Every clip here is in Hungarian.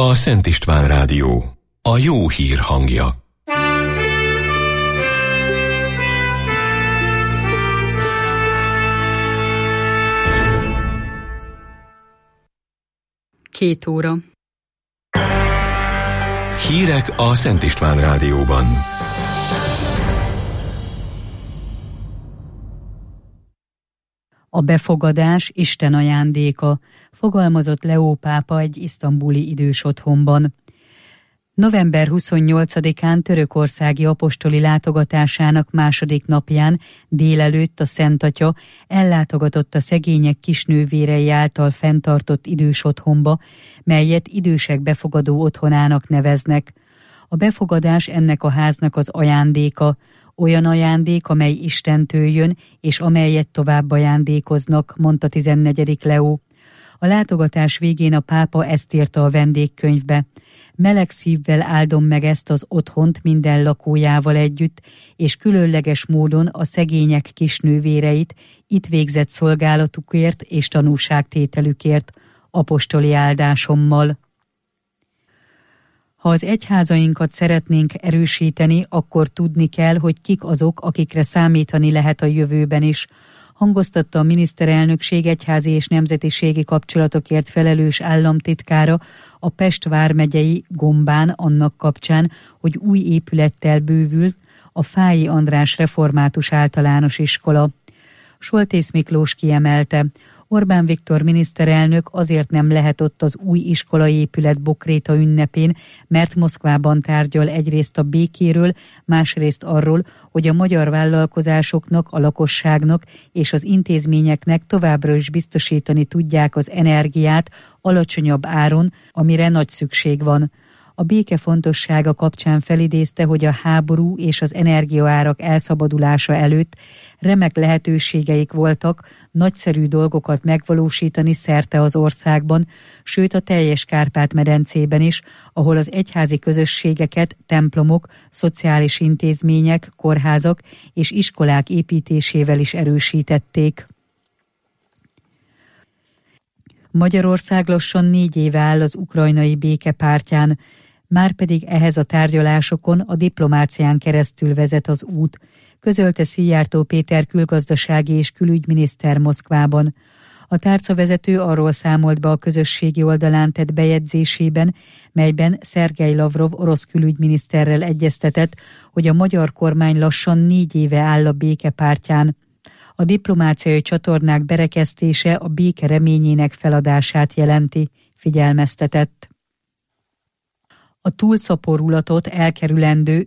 a Szent István Rádió, a jó hír hangja. Két óra. Hírek a Szent István Rádióban. A befogadás Isten ajándéka, fogalmazott Leó pápa egy isztambuli idős otthonban. November 28-án törökországi apostoli látogatásának második napján délelőtt a Szent Atya ellátogatott a szegények kisnővérei által fenntartott idős otthonba, melyet idősek befogadó otthonának neveznek. A befogadás ennek a háznak az ajándéka, olyan ajándék, amely Istentől jön, és amelyet tovább ajándékoznak, mondta 14. Leó. A látogatás végén a pápa ezt írta a vendégkönyvbe. Meleg szívvel áldom meg ezt az otthont minden lakójával együtt, és különleges módon a szegények kisnővéreit itt végzett szolgálatukért és tanúságtételükért, apostoli áldásommal. Ha az egyházainkat szeretnénk erősíteni, akkor tudni kell, hogy kik azok, akikre számítani lehet a jövőben is, hangoztatta a miniszterelnökség egyházi és nemzetiségi kapcsolatokért felelős államtitkára a Pest vármegyei Gombán annak kapcsán, hogy új épülettel bővült a Fáji András Református Általános Iskola. Soltész Miklós kiemelte, Orbán Viktor miniszterelnök azért nem lehet ott az új iskolaépület Bokréta ünnepén, mert Moszkvában tárgyal egyrészt a békéről, másrészt arról, hogy a magyar vállalkozásoknak, a lakosságnak és az intézményeknek továbbra is biztosítani tudják az energiát alacsonyabb áron, amire nagy szükség van. A béke fontossága kapcsán felidézte, hogy a háború és az energiaárak elszabadulása előtt remek lehetőségeik voltak nagyszerű dolgokat megvalósítani szerte az országban, sőt a teljes Kárpát-medencében is, ahol az egyházi közösségeket templomok, szociális intézmények, kórházak és iskolák építésével is erősítették. Magyarország lassan 4 éve áll az ukrajnai béke pártján, márpedig ehhez a tárgyalásokon a diplomácián keresztül vezet az út, közölte Szijjártó Péter külgazdasági és külügyminiszter Moszkvában. A tárcavezető arról számolt be a közösségi oldalán tett bejegyzésében, melyben Szergej Lavrov orosz külügyminiszterrel egyeztetett, hogy a magyar kormány lassan 4 éve áll a béke pártján. A diplomáciai csatornák berekesztése a béke reményének feladását jelenti, figyelmeztetett. A túlszaporulatot elkerülendő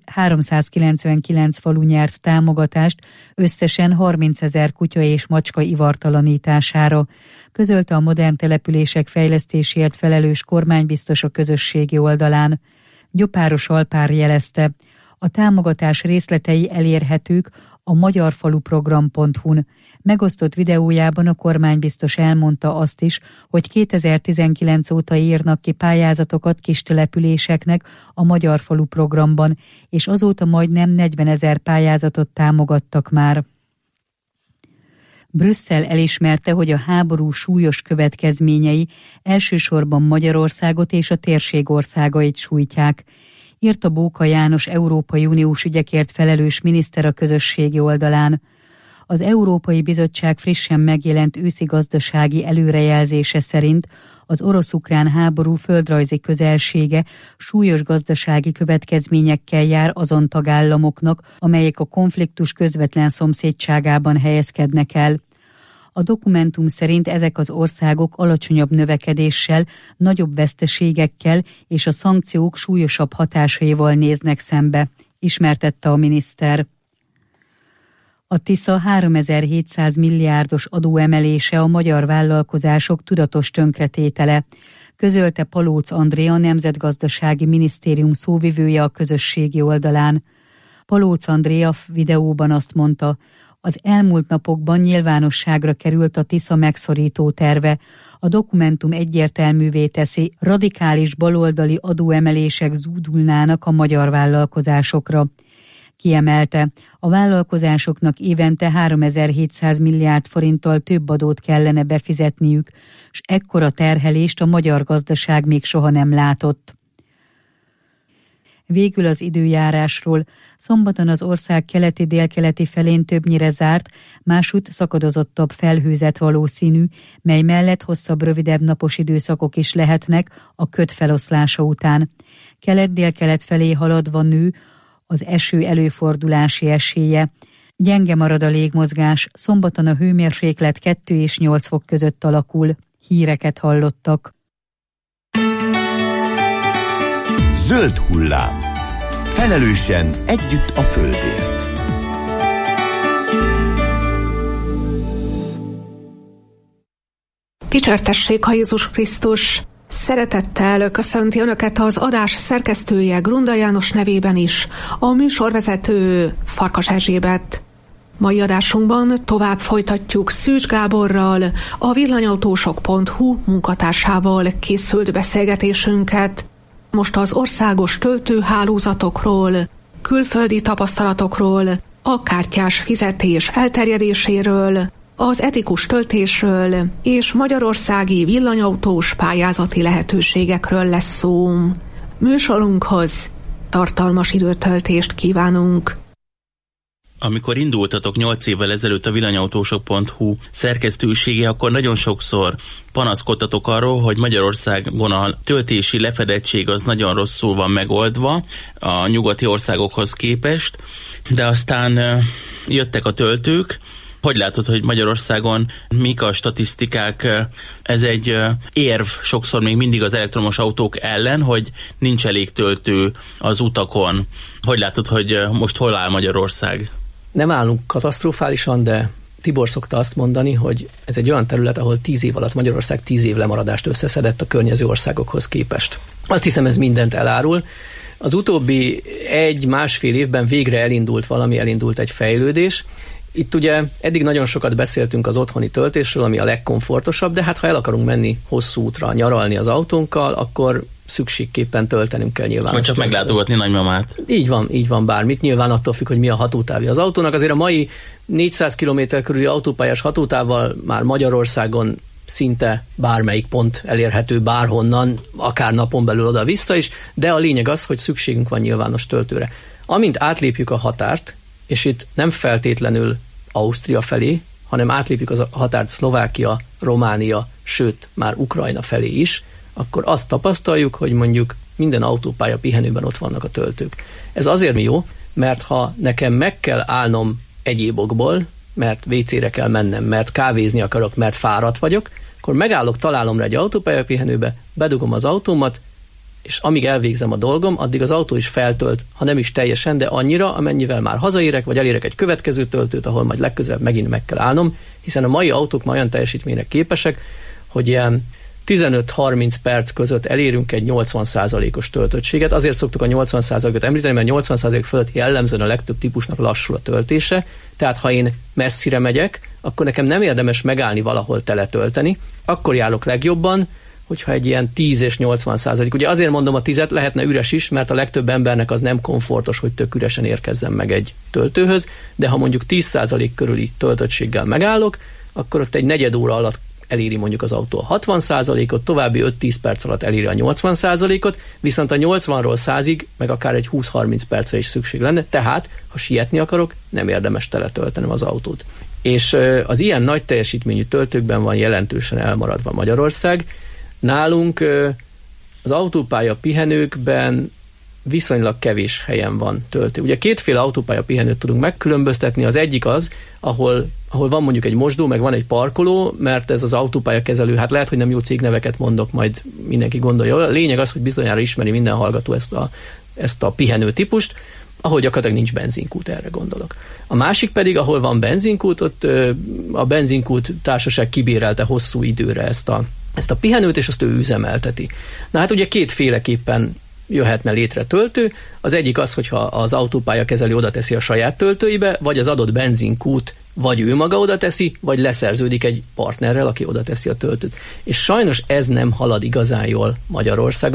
399 falu nyert támogatást összesen 30 000 kutya és macska ivartalanítására, közölte a modern települések fejlesztéséért felelős kormánybiztos a közösségi oldalán. Gyopáros Alpár jelezte, a támogatás részletei elérhetők a magyarfaluprogram.hu-n. Megosztott videójában a kormánybiztos elmondta azt is, hogy 2019 óta írnak ki pályázatokat kis településeknek a Magyar Falu programban, és azóta majdnem 40 000 pályázatot támogattak már. Brüsszel elismerte, hogy a háború súlyos következményei elsősorban Magyarországot és a térség országait sújtják, írta Bóka János Európai Uniós ügyekért felelős miniszter a közösségi oldalán. Az Európai Bizottság frissen megjelent őszi gazdasági előrejelzése szerint az orosz-ukrán háború földrajzi közelsége súlyos gazdasági következményekkel jár azon tagállamoknak, amelyek a konfliktus közvetlen szomszédságában helyezkednek el. A dokumentum szerint ezek az országok alacsonyabb növekedéssel, nagyobb veszteségekkel és a szankciók súlyosabb hatásaival néznek szembe, ismertette a miniszter. A Tisza 3700 milliárdos adóemelése a magyar vállalkozások tudatos tönkretétele, közölte Palóc Andrea, Nemzetgazdasági Minisztérium szóvivője a közösségi oldalán. Palóc Andrea videóban azt mondta, az elmúlt napokban nyilvánosságra került a Tisza megszorító terve. A dokumentum egyértelművé teszi, radikális baloldali adóemelések zúdulnának a magyar vállalkozásokra. Kiemelte, a vállalkozásoknak évente 3700 milliárd forinttal több adót kellene befizetniük, s ekkora terhelést a magyar gazdaság még soha nem látott. Végül az időjárásról. Szombaton az ország keleti-délkeleti felén többnyire zárt, másút szakadozottabb felhőzet valószínű, mely mellett hosszabb, rövidebb napos időszakok is lehetnek a köd feloszlása után. Kelet-délkelet felé haladva nő az eső előfordulási esélye. Gyenge marad a légmozgás, szombaton a hőmérséklet 2 és 8 fok között alakul. Híreket hallottak. Zöld hullám. Felelősen együtt a földért. Dicsértessék a Jézus Krisztus! Szeretettel köszönti Önöket az adás szerkesztője Grunda János nevében is, a műsorvezető Farkas Erzsébet. Mai adásunkban tovább folytatjuk Szűcs Gáborral, a villanyautósok.hu munkatársával készült beszélgetésünket. Most az országos töltőhálózatokról, külföldi tapasztalatokról, a kártyás fizetés elterjedéséről, az etikus töltésről és magyarországi villanyautós pályázati lehetőségekről lesz szó. Műsorunkhoz tartalmas időtöltést kívánunk! Amikor indultatok 8 évvel ezelőtt a villanyautósok.hu szerkesztősége, akkor nagyon sokszor panaszkodtatok arról, hogy Magyarországon a töltési lefedettség az nagyon rosszul van megoldva a nyugati országokhoz képest, de aztán jöttek a töltők. Hogy látod, hogy Magyarországon mik a statisztikák? Ez egy érv sokszor még mindig az elektromos autók ellen, hogy nincs elég töltő az utakon. Hogy látod, hogy most hol áll Magyarország? Nem állunk katasztrofálisan, de Tibor szokta azt mondani, hogy ez egy olyan terület, ahol 10 év alatt Magyarország 10 év lemaradást összeszedett a környező országokhoz képest. Azt hiszem, ez mindent elárul. Az utóbbi 1-1,5 évben végre elindult egy fejlődés. Itt ugye eddig nagyon sokat beszéltünk az otthoni töltésről, ami a legkomfortosabb, de hát ha el akarunk menni hosszú útra, nyaralni az autónkkal, akkor szükségképpen töltenünk kell nyilván. Vagy csak meglátogatni nagymamát. Így van bármit. Nyilván attól függ, hogy mi a hatótávja az autónak. Azért a mai 400 km körüli autópályás hatótávval már Magyarországon szinte bármelyik pont elérhető bárhonnan, akár napon belül oda-vissza is, de a lényeg az, hogy szükségünk van nyilvános töltőre. Amint átlépjük a határt, és itt nem feltétlenül Ausztria felé, hanem átlépjük a határt Szlovákia, Románia, sőt már Ukrajna felé is, akkor azt tapasztaljuk, hogy mondjuk minden autópálya pihenőben ott vannak a töltők. Ez azért jó, mert ha nekem meg kell állnom egyéb okból, mert WC-re kell mennem, mert kávézni akarok, mert fáradt vagyok, akkor megállok, találom rá egy autópálya pihenőbe, bedugom az autómat, és amíg elvégzem a dolgom, addig az autó is feltölt, ha nem is teljesen, de annyira, amennyivel már hazaérek, vagy elérek egy következő töltőt, ahol majd legközelebb megint meg kell állnom, hiszen a mai autók már olyan teljesítményre képesek, hogy ilyen 15-30 perc között elérünk egy 80%-os töltöttséget. Azért szoktuk a 80%-ot említeni, mert 80% fölött jellemzően a legtöbb típusnak lassul a töltése, tehát ha én messzire megyek, akkor nekem nem érdemes megállni valahol teletölteni, akkor járok legjobban, hogyha egy ilyen 10 és 80%. Ugye azért mondom a 10-et, lehetne üres is, mert a legtöbb embernek az nem komfortos, hogy tök üresen érkezzen meg egy töltőhöz, de ha mondjuk 10% körüli töltöttséggel megállok, akkor ott egy negyed óra alatt eléri mondjuk az autó a 60%-ot, további 5-10 perc alatt eléri a 80%-ot, viszont a 80-ról 100-ig, meg akár egy 20-30 percre is szükség lenne, tehát ha sietni akarok, nem érdemes teletöltenem az autót. És az ilyen nagy teljesítményű töltőkben van jelentősen elmaradva Magyarország. Nálunk az autópálya pihenőkben viszonylag kevés helyen van töltő. Ugye kétféle autópálya pihenőt tudunk megkülönböztetni. Az egyik az, ahol van mondjuk egy mosdó, meg van egy parkoló, mert ez az autópálya kezelő, hát lehet, hogy nem jó cégneveket mondok, majd mindenki gondolja. A lényeg az, hogy bizonyára ismeri minden hallgató ezt a pihenő típust, ahol gyakorlatilag nincs benzinkút, erre gondolok. A másik pedig, ahol van benzinkút, ott a benzinkút társaság kibérelte hosszú időre ezt a pihenőt, és azt ő üzemelteti. Na hát ugye kétféleképpen jöhetne létre töltő. Az egyik az, hogyha az autópályakezelő oda teszi a saját töltőibe, vagy az adott benzinkút vagy ő maga oda teszi, vagy leszerződik egy partnerrel, aki oda teszi a töltőt. És sajnos ez nem halad igazán jól Magyarországon.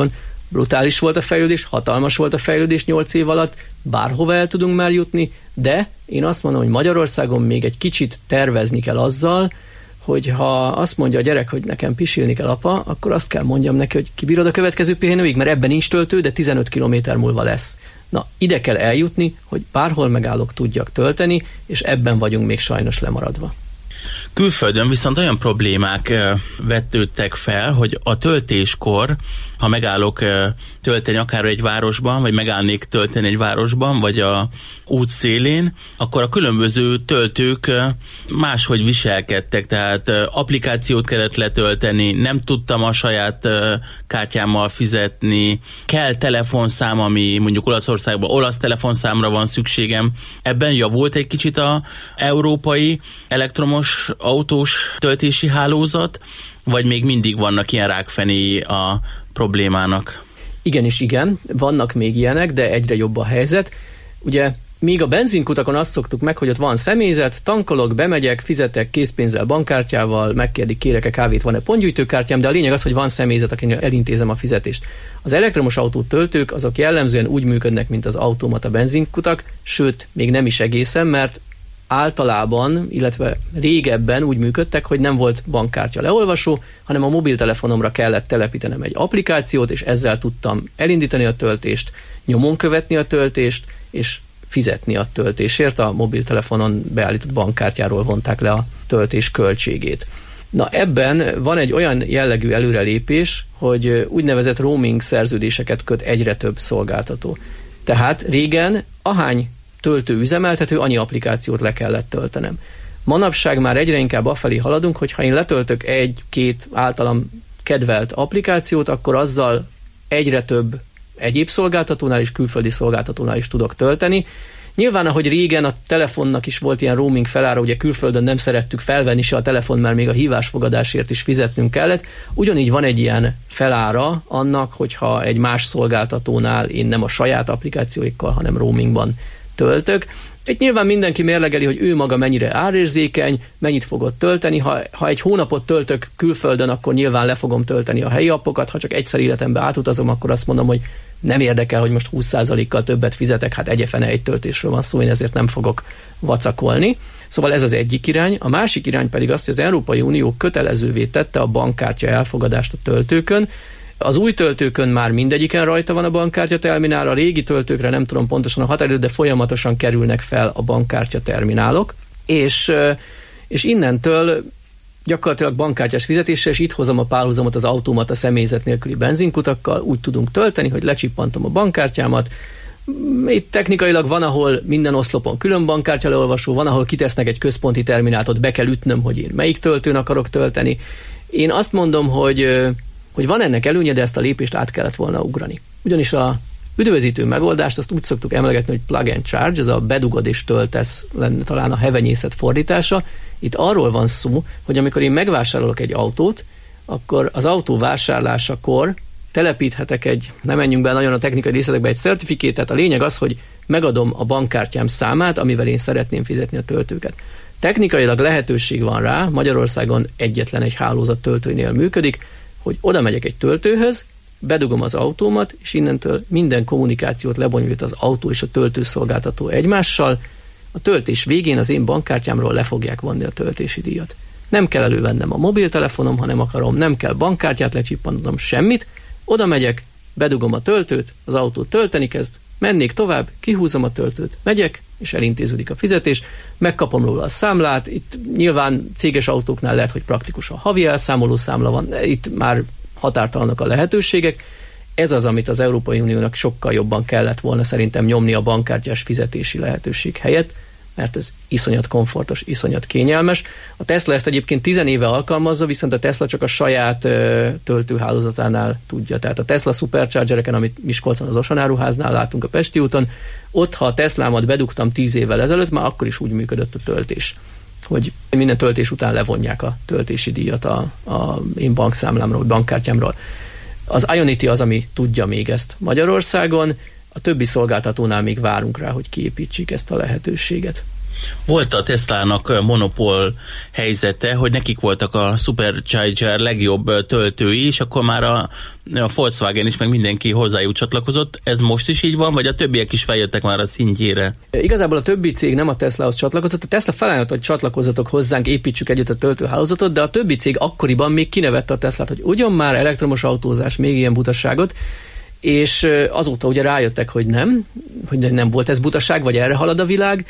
Brutális volt a fejlődés, hatalmas volt a fejlődés 8 év alatt, bárhova el tudunk már jutni, de én azt mondom, hogy Magyarországon még egy kicsit tervezni kell azzal, hogy ha azt mondja a gyerek, hogy nekem pisilni kell, apa, akkor azt kell mondjam neki, hogy kibírod a következő pihenőig, mert ebben nincs töltő, de 15 kilométer múlva lesz. Na, ide kell eljutni, hogy bárhol megállok, tudjak tölteni, és ebben vagyunk még sajnos lemaradva. Külföldön viszont olyan problémák vetődtek fel, hogy a töltéskor, ha megállok tölteni akár egy városban, vagy megállnék tölteni egy városban, vagy a út szélén, akkor a különböző töltők máshogy viselkedtek, tehát applikációt kellett letölteni, nem tudtam a saját kártyámmal fizetni, kell telefonszám, ami mondjuk Olaszországban olasz telefonszámra van szükségem. Ebben javult egy kicsit az európai elektromos autós töltési hálózat, vagy még mindig vannak ilyen rákfenéi a problémának? Igenis, igen, vannak még ilyenek, de egyre jobb a helyzet. Ugye még a benzinkutakon azt szoktuk meg, hogy ott van személyzet, tankolok, bemegyek, fizetek készpénzzel, bankkártyával, megkérdik, kérek-e kávét, van-e pontgyűjtőkártyám, de a lényeg az, hogy van személyzet, akinek elintézem a fizetést. Az elektromos autótöltők azok jellemzően úgy működnek, mint az automata benzinkutak, sőt, még nem is egészen, mert általában, illetve régebben úgy működtek, hogy nem volt bankkártya leolvasó, hanem a mobiltelefonomra kellett telepítenem egy applikációt, és ezzel tudtam elindítani a töltést, nyomon követni a töltést, és fizetni a töltésért. A mobiltelefonon beállított bankkártyáról vonták le a töltés költségét. Na, ebben van egy olyan jellegű előrelépés, hogy úgynevezett roaming szerződéseket köt egyre több szolgáltató. Tehát régen ahány töltő üzemeltető, annyi applikációt le kellett töltenem. Manapság már egyre inkább afelé haladunk, hogy ha én letöltök egy-két általam kedvelt applikációt, akkor azzal egyre több egyéb szolgáltatónál és külföldi szolgáltatónál is tudok tölteni. Nyilván, ahogy régen a telefonnak is volt ilyen roaming felára, ugye külföldön nem szerettük felvenni se a telefon, mert még a hívásfogadásért is fizetnünk kellett. Ugyanígy van egy ilyen felára annak, hogyha egy más szolgáltatónál én nem a saját applikációikkal, hanem roamingban töltök. Itt nyilván mindenki mérlegeli, hogy ő maga mennyire árérzékeny, mennyit fogod tölteni. Ha egy hónapot töltök külföldön, akkor nyilván le fogom tölteni a helyi appokat. Ha csak egyszer életemben átutazom, akkor azt mondom, hogy nem érdekel, hogy most 20%-kal többet fizetek, hát egyefene egy töltésről van szó, én ezért nem fogok vacakolni. Szóval ez az egyik irány. A másik irány pedig az, hogy az Európai Unió kötelezővé tette a bankkártya elfogadást a töltőkön. Az új töltőkön már mindegyiken rajta van a bankkártya terminál, a régi töltőkre nem tudom pontosan a határidőt, de folyamatosan kerülnek fel a bankkártya terminálok, és innentől gyakorlatilag bankkártyás fizetéssel, és itt hozom a párhuzamot az automata személyzet nélküli benzinkutakkal, úgy tudunk tölteni, hogy lecsippantom a bankkártyámat. Itt technikailag van, ahol minden oszlopon külön bankkártya leolvasó, van, ahol kitesznek egy központi terminált, ott be kell ütnöm, hogy én melyik töltőn akarok tölteni. Én azt mondom, hogy van ennek előnye, de ezt a lépést át kellett volna ugrani. Ugyanis a üdvözítő megoldást azt úgy szoktuk emlegetni, hogy plug and charge, ez a bedugod és töltesz lenne talán a hevenyészet fordítása. Itt arról van szó, hogy amikor én megvásárolok egy autót, akkor az autó vásárlásakor telepíthetek nem menjünk be nagyon a technikai részletekbe, egy certifikétet. A lényeg az, hogy megadom a bankkártyám számát, amivel én szeretném fizetni a töltőket. Technikailag lehetőség van rá, Magyarországon egyetlen egy hálózat töltőnél működik, hogy oda megyek egy töltőhöz, bedugom az autómat, és innentől minden kommunikációt lebonyolít az autó és a töltőszolgáltató egymással. A töltés végén az én bankkártyámról le fogják vonni a töltési díjat. Nem kell elővennem a mobiltelefonom, ha nem akarom, nem kell bankkártyát lecsippanom, semmit. Oda megyek, bedugom a töltőt, az autó tölteni kezd, mennék tovább, kihúzom a töltőt, megyek, és elintéződik a fizetés, megkapom róla a számlát. Itt nyilván céges autóknál lehet, hogy praktikus a havi elszámoló számla van, itt már határtalanok a lehetőségek. Ez az, amit az Európai Uniónak sokkal jobban kellett volna szerintem nyomni a bankkártyás fizetési lehetőség helyett, mert ez iszonyat komfortos, iszonyat kényelmes. A Tesla ezt egyébként 10 éve alkalmazza, viszont a Tesla csak a saját töltőhálózatánál tudja. Tehát a Tesla Superchargereken, amit Miskolcon az Oson áruháznál látunk a Pesti úton, ott, ha a Teslámat bedugtam 10 évvel ezelőtt, már akkor is úgy működött a töltés, hogy minden töltés után levonják a töltési díjat a én bankszámlámról, bankkártyámról. Az Ionity az, ami tudja még ezt Magyarországon, a többi szolgáltatónál még várunk rá, hogy kiépítsék ezt a lehetőséget. Volt a Teslának monopól helyzete, hogy nekik voltak a Supercharger legjobb töltői, és akkor már a Volkswagen is, meg mindenki hozzájuk csatlakozott. Ez most is így van, vagy a többiek is feljöttek már a szintjére? Igazából a többi cég nem a Teslahoz csatlakozott. A Tesla felállt, hogy csatlakozzatok hozzánk, építsük együtt a töltőhálózatot, de a többi cég akkoriban még kinevette a Teslát, hogy ugyan már elektromos autózás, még ilyen butaságot, és azóta ugye rájöttek, hogy nem volt ez butaság, vagy erre halad a világ,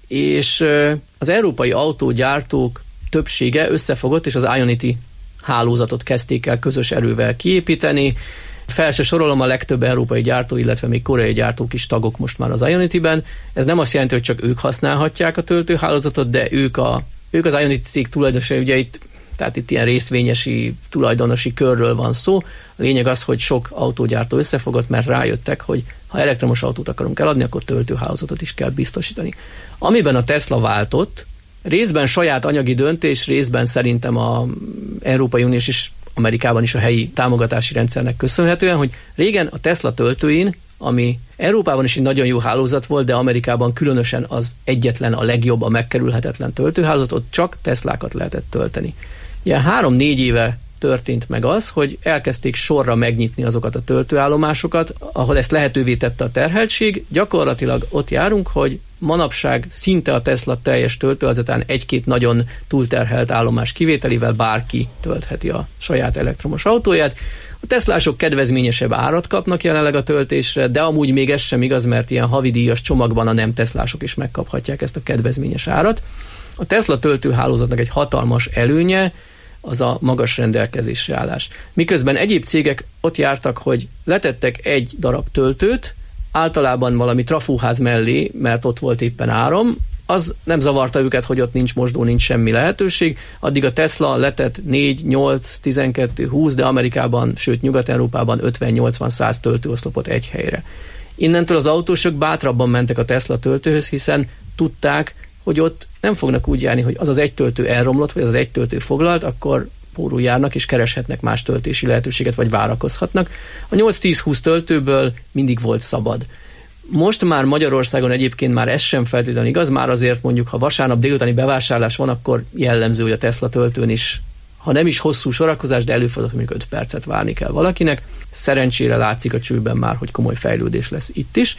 és az európai autógyártók többsége összefogott, és az Ionity hálózatot kezdték el közös erővel kiépíteni. Fel se sorolom, a legtöbb európai gyártó, illetve még koreai gyártók is tagok most már az Ionity-ben. Ez nem azt jelenti, hogy csak ők használhatják a töltőhálózatot, de ők az Ionity cég tulajdonosai, ugye tehát itt ilyen részvényesi, tulajdonosi körről van szó. A lényeg az, hogy sok autógyártó összefogott, mert rájöttek, hogy ha elektromos autót akarunk eladni, akkor töltőhálózatot is kell biztosítani. Amiben a Tesla váltott, részben saját anyagi döntés, részben szerintem az Európai Uniós és Amerikában is a helyi támogatási rendszernek köszönhetően, hogy régen a Tesla töltőin, ami Európában is egy nagyon jó hálózat volt, de Amerikában különösen az egyetlen, a legjobb, a megkerülhetetlen töltőhálózat, ott csak Teslákat lehetett tölteni. Ilyen 3-4 éve történt meg az, hogy elkezdték sorra megnyitni azokat a töltőállomásokat, ahol ezt lehetővé tette a terheltség. Gyakorlatilag ott járunk, hogy manapság szinte a Tesla teljes töltőhálózatán 1-2 nagyon túlterhelt állomás kivételével bárki töltheti a saját elektromos autóját. A Teslások kedvezményesebb árat kapnak jelenleg a töltésre, de amúgy még ez sem igaz, mert ilyen havidíjas csomagban a nem Teslások is megkaphatják ezt a kedvezményes árat. A Tesla töltőhálózatnak egy hatalmas előnye az a magas rendelkezésre állás. Miközben egyéb cégek ott jártak, hogy letettek egy darab töltőt, általában valami trafóház mellé, mert ott volt éppen áram, az nem zavarta őket, hogy ott nincs mosdó, nincs semmi lehetőség, addig a Tesla letett 4, 8, 12, 20, de Amerikában, sőt Nyugat-Európában 50-80-100 töltőoszlopot egy helyre. Innentől az autósok bátrabban mentek a Tesla töltőhöz, hiszen tudták, hogy ott nem fognak úgy járni, hogy az az egy töltő elromlott, vagy az az egy töltő foglalt, akkor pórul járnak, és kereshetnek más töltési lehetőséget, vagy várakozhatnak. A 8-10-20 töltőből mindig volt szabad. Most már Magyarországon egyébként már ez sem feltétlenül igaz, már azért mondjuk, ha vasárnap délutáni bevásárlás van, akkor jellemző, hogy a Tesla töltőn is, ha nem is hosszú sorakozás, de előfordul, mondjuk 5 percet várni kell valakinek. Szerencsére látszik a csőben már, hogy komoly fejlődés lesz itt is.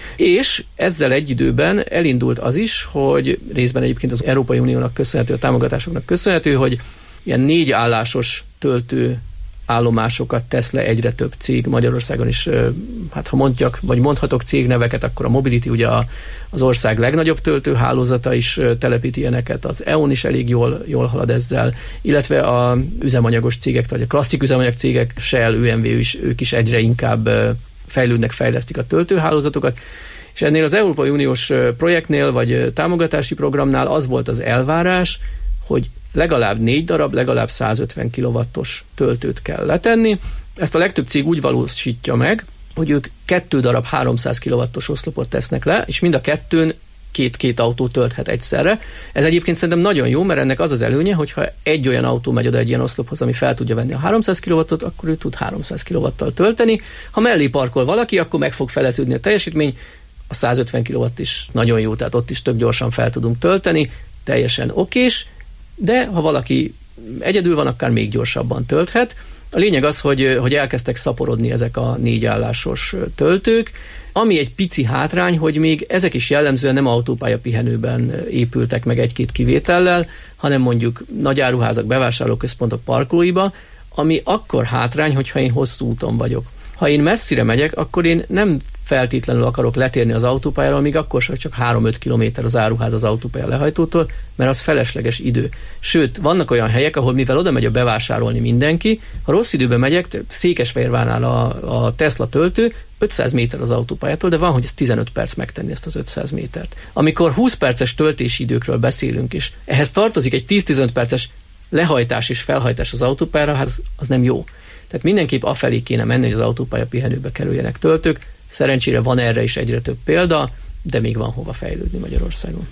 És ezzel egy időben elindult az is, hogy részben egyébként az Európai Uniónak köszönhető, a támogatásoknak köszönhető, hogy ilyen 4 állásos töltő állomásokat tesz le egyre több cég Magyarországon is. Hát ha mondjak, vagy mondhatok cégneveket, akkor a Mobility ugye az ország legnagyobb töltőhálózata is telepít ilyeneket, az EON is elég jól halad ezzel, illetve a üzemanyagos cégek, vagy a klasszik üzemanyag cégek, Shell, ÖMV is, ők is egyre inkább fejlődnek, fejlesztik a töltőhálózatokat. És ennél az Európai Uniós projektnél, vagy támogatási programnál az volt az elvárás, hogy legalább 4 darab, legalább 150 kW-os töltőt kell letenni. Ezt a legtöbb cég úgy valósítja meg, hogy ők 2 darab 300 kW-os oszlopot tesznek le, és mind a kettőn 2 autó tölthet egyszerre. Ez egyébként szerintem nagyon jó, mert ennek az az előnye, hogyha egy olyan autó megy oda egy ilyen oszlophoz, ami fel tudja venni a 300 kW-ot, akkor ő tud 300 kW-tal tölteni. Ha mellé parkol valaki, akkor meg fog feleződni a teljesítmény. A 150 kW is nagyon jó, tehát ott is tök gyorsan fel tudunk tölteni, teljesen okés, de ha valaki egyedül van, akár még gyorsabban tölthet. A lényeg az, hogy elkezdtek szaporodni ezek a 4 állásos töltők, ami egy pici hátrány, hogy még ezek is jellemzően nem autópálya pihenőben épültek meg 1-2 kivétellel, hanem mondjuk nagy áruházak, bevásárlóközpontok parkolóiba, ami akkor hátrány, hogyha én hosszú úton vagyok. Ha én messzire megyek, akkor én nem feltétlenül akarok letérni az autópályáról, még akkor sem csak 3-5 kilométer az áruház az autópálya lehajtótól, mert az felesleges idő. Sőt, vannak olyan helyek, ahol mivel oda megy a bevásárolni mindenki, ha rossz időben megyek, Székesfehérvárnál a Tesla töltő 500 méter az autópályától, de van, hogy ez 15 perc megtenni ezt az 500 métert. Amikor 20 perces töltési időkről beszélünk, és ehhez tartozik egy 10-15 perces lehajtás és felhajtás az autópályára, hát az nem jó. Tehát mindenképp afelé kéne menni, hogy az autópálya pihenőbe kerüljenek töltők. Szerencsére van erre is egyre több példa, de még van hova fejlődni Magyarországon.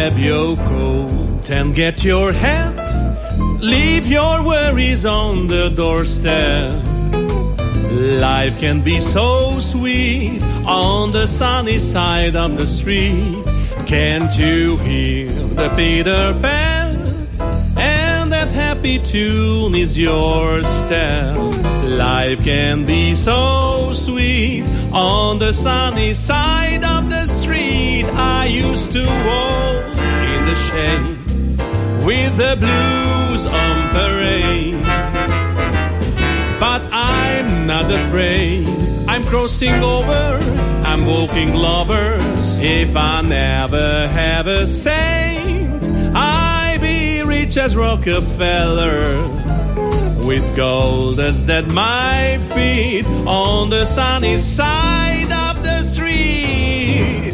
grab your coat and get your hat. Leave your worries on the doorstep. Life can be so sweet on the sunny side of the street. Can't you hear the Peter Pan? And that happy tune is your step. Life can be so sweet on the sunny side of the street. I used to walk in the shade with the blues on parade, but I'm not afraid. I'm crossing over, I'm walking lovers. If I never have a saint, I be rich as Rockefeller, with gold as at my feet on the sunny side of the street.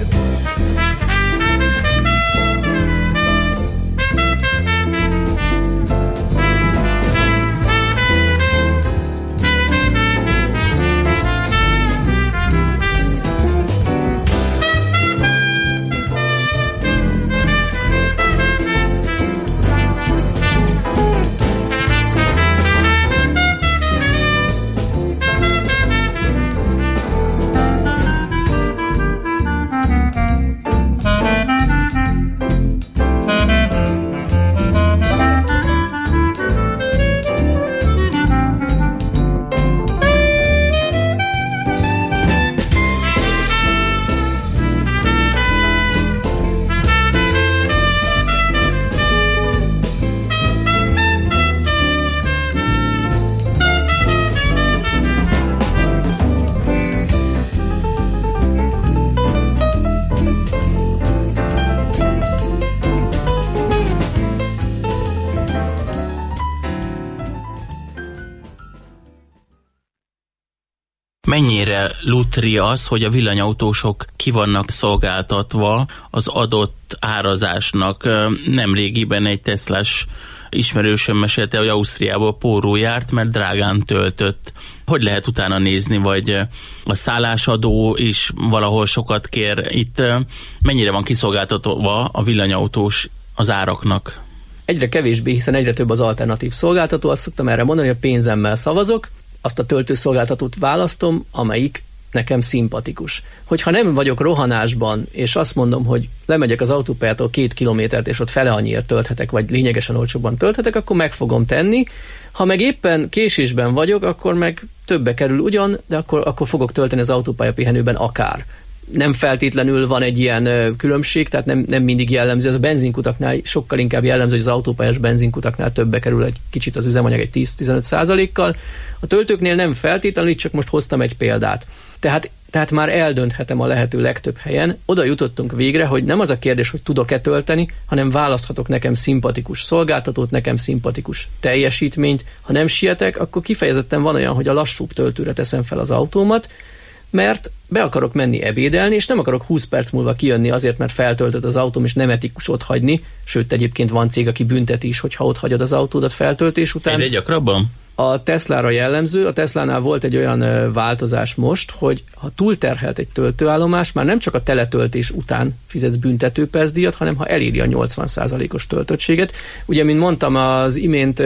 Mennyire lutri az, hogy a villanyautósok ki vannak szolgáltatva az adott árazásnak? Nemrégiben egy Teslás ismerősöm mesélte, hogy Ausztriából póró járt, mert drágán töltött. Hogy lehet utána nézni, vagy a szállásadó is valahol sokat kér? Itt mennyire van kiszolgáltatva a villanyautós az áraknak? Egyre kevésbé, hiszen egyre több az alternatív szolgáltató. Azt szoktam erre mondani, hogy a pénzemmel szavazok, azt a töltőszolgáltatót választom, amelyik nekem szimpatikus. Hogyha nem vagyok rohanásban, és azt mondom, hogy lemegyek az autópályától 2 kilométert, és ott fele annyiért tölthetek, vagy lényegesen olcsóbban tölthetek, akkor meg fogom tenni. Ha meg éppen késésben vagyok, akkor meg többe kerül ugyan, de akkor fogok tölteni az autópálya pihenőben akár. Nem feltétlenül van egy ilyen különbség, tehát nem mindig jellemző. Ez a benzinkutaknál sokkal inkább jellemző, hogy az autópályás benzinkutaknál többe kerül egy kicsit az üzemanyag, egy 10-15%-kal. A töltőknél nem feltétlenül, csak most hoztam egy példát. Tehát már eldönthetem a lehető legtöbb helyen. Oda jutottunk végre, hogy nem az a kérdés, hogy tudok-e tölteni, hanem választhatok nekem szimpatikus szolgáltatót, nekem szimpatikus teljesítményt. Ha nem sietek, akkor kifejezetten van olyan, hogy a lassúbb töltőre teszem fel az autómat, mert be akarok menni ebédelni, és nem akarok 20 perc múlva kijönni azért, mert feltöltött az autóm, és nem etikus ott hagyni. Sőt, egyébként van cég, aki bünteti is, hogyha ott hagyod az autódat feltöltés után. Egyre gyakrabban? A Teslára jellemző, a Teslánál volt egy olyan változás most, hogy ha túlterhelt egy töltőállomás, már nem csak a teletöltés után fizetsz büntetőpercdíjat, hanem ha eléri a 80%-os töltöttséget. Ugye, mint mondtam, az imént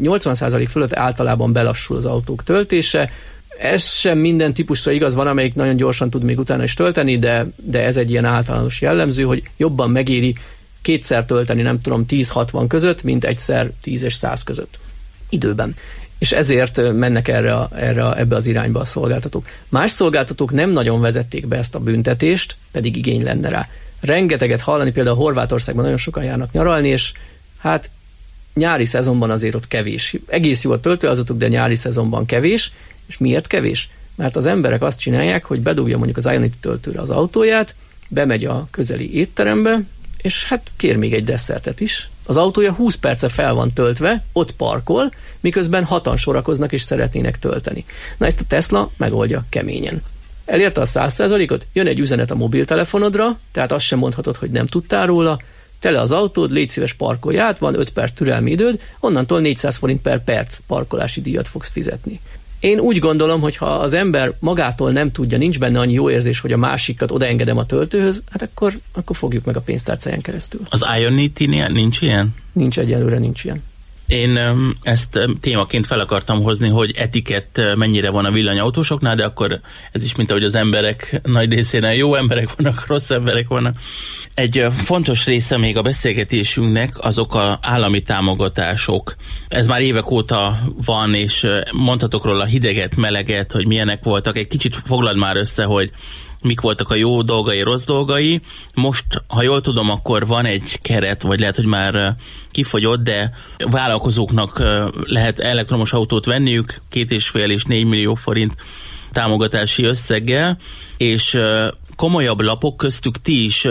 80% fölött általában belassul az autók töltése. Ez sem minden típusra igaz, van, amelyik nagyon gyorsan tud még utána is tölteni, de ez egy ilyen általános jellemző, hogy jobban megéri kétszer tölteni, nem tudom, 10-60 között, mint egyszer 10 és 100 között időben. És ezért mennek ebbe az irányba a szolgáltatók. Más szolgáltatók nem nagyon vezették be ezt a büntetést, pedig igény lenne rá. Rengeteget hallani, például Horvátországban nagyon sokan járnak nyaralni, és hát nyári szezonban azért ott kevés. Egész jó a töltőállatok, de nyári szezonban kevés. És miért kevés? Mert az emberek azt csinálják, hogy bedugja mondjuk az Ionity töltőre az autóját, bemegy a közeli étterembe, és hát kér még egy desszertet is. Az autója 20 perce fel van töltve, ott parkol, miközben 6-an sorakoznak és szeretnének tölteni. Na, ezt a Tesla megoldja keményen. Elérte a 100%-ot, jön egy üzenet a mobiltelefonodra, tehát azt sem mondhatod, hogy nem tudtál róla, tele az autód, légy szíves, parkolj át, van 5 perc türelmi időd, onnantól 400 forint per perc parkolási díjat fogsz fizetni. Én úgy gondolom, hogy ha az ember magától nem tudja, nincs benne annyi jó érzés, hogy a másikat odaengedem a töltőhöz, hát akkor fogjuk meg a pénztárcáján keresztül. Az Ionity-nél nincs ilyen? Nincs, egyelőre nincs ilyen. Én ezt témaként fel akartam hozni, hogy etikett mennyire van a villanyautósoknál, de akkor ez is, mint ahogy az emberek nagy részénél jó emberek vannak, rossz emberek vannak. Egy fontos része még a beszélgetésünknek azok az állami támogatások. Ez már évek óta van, és mondhatok róla hideget, meleget, hogy milyenek voltak. Egy kicsit foglald már össze, hogy mik voltak a jó dolgai, rossz dolgai. Most, ha jól tudom, akkor van egy keret, vagy lehet, hogy már kifogyott, de vállalkozóknak lehet elektromos autót venniük 2,5 és 4 millió forint támogatási összeggel, és komolyabb lapok köztük ti is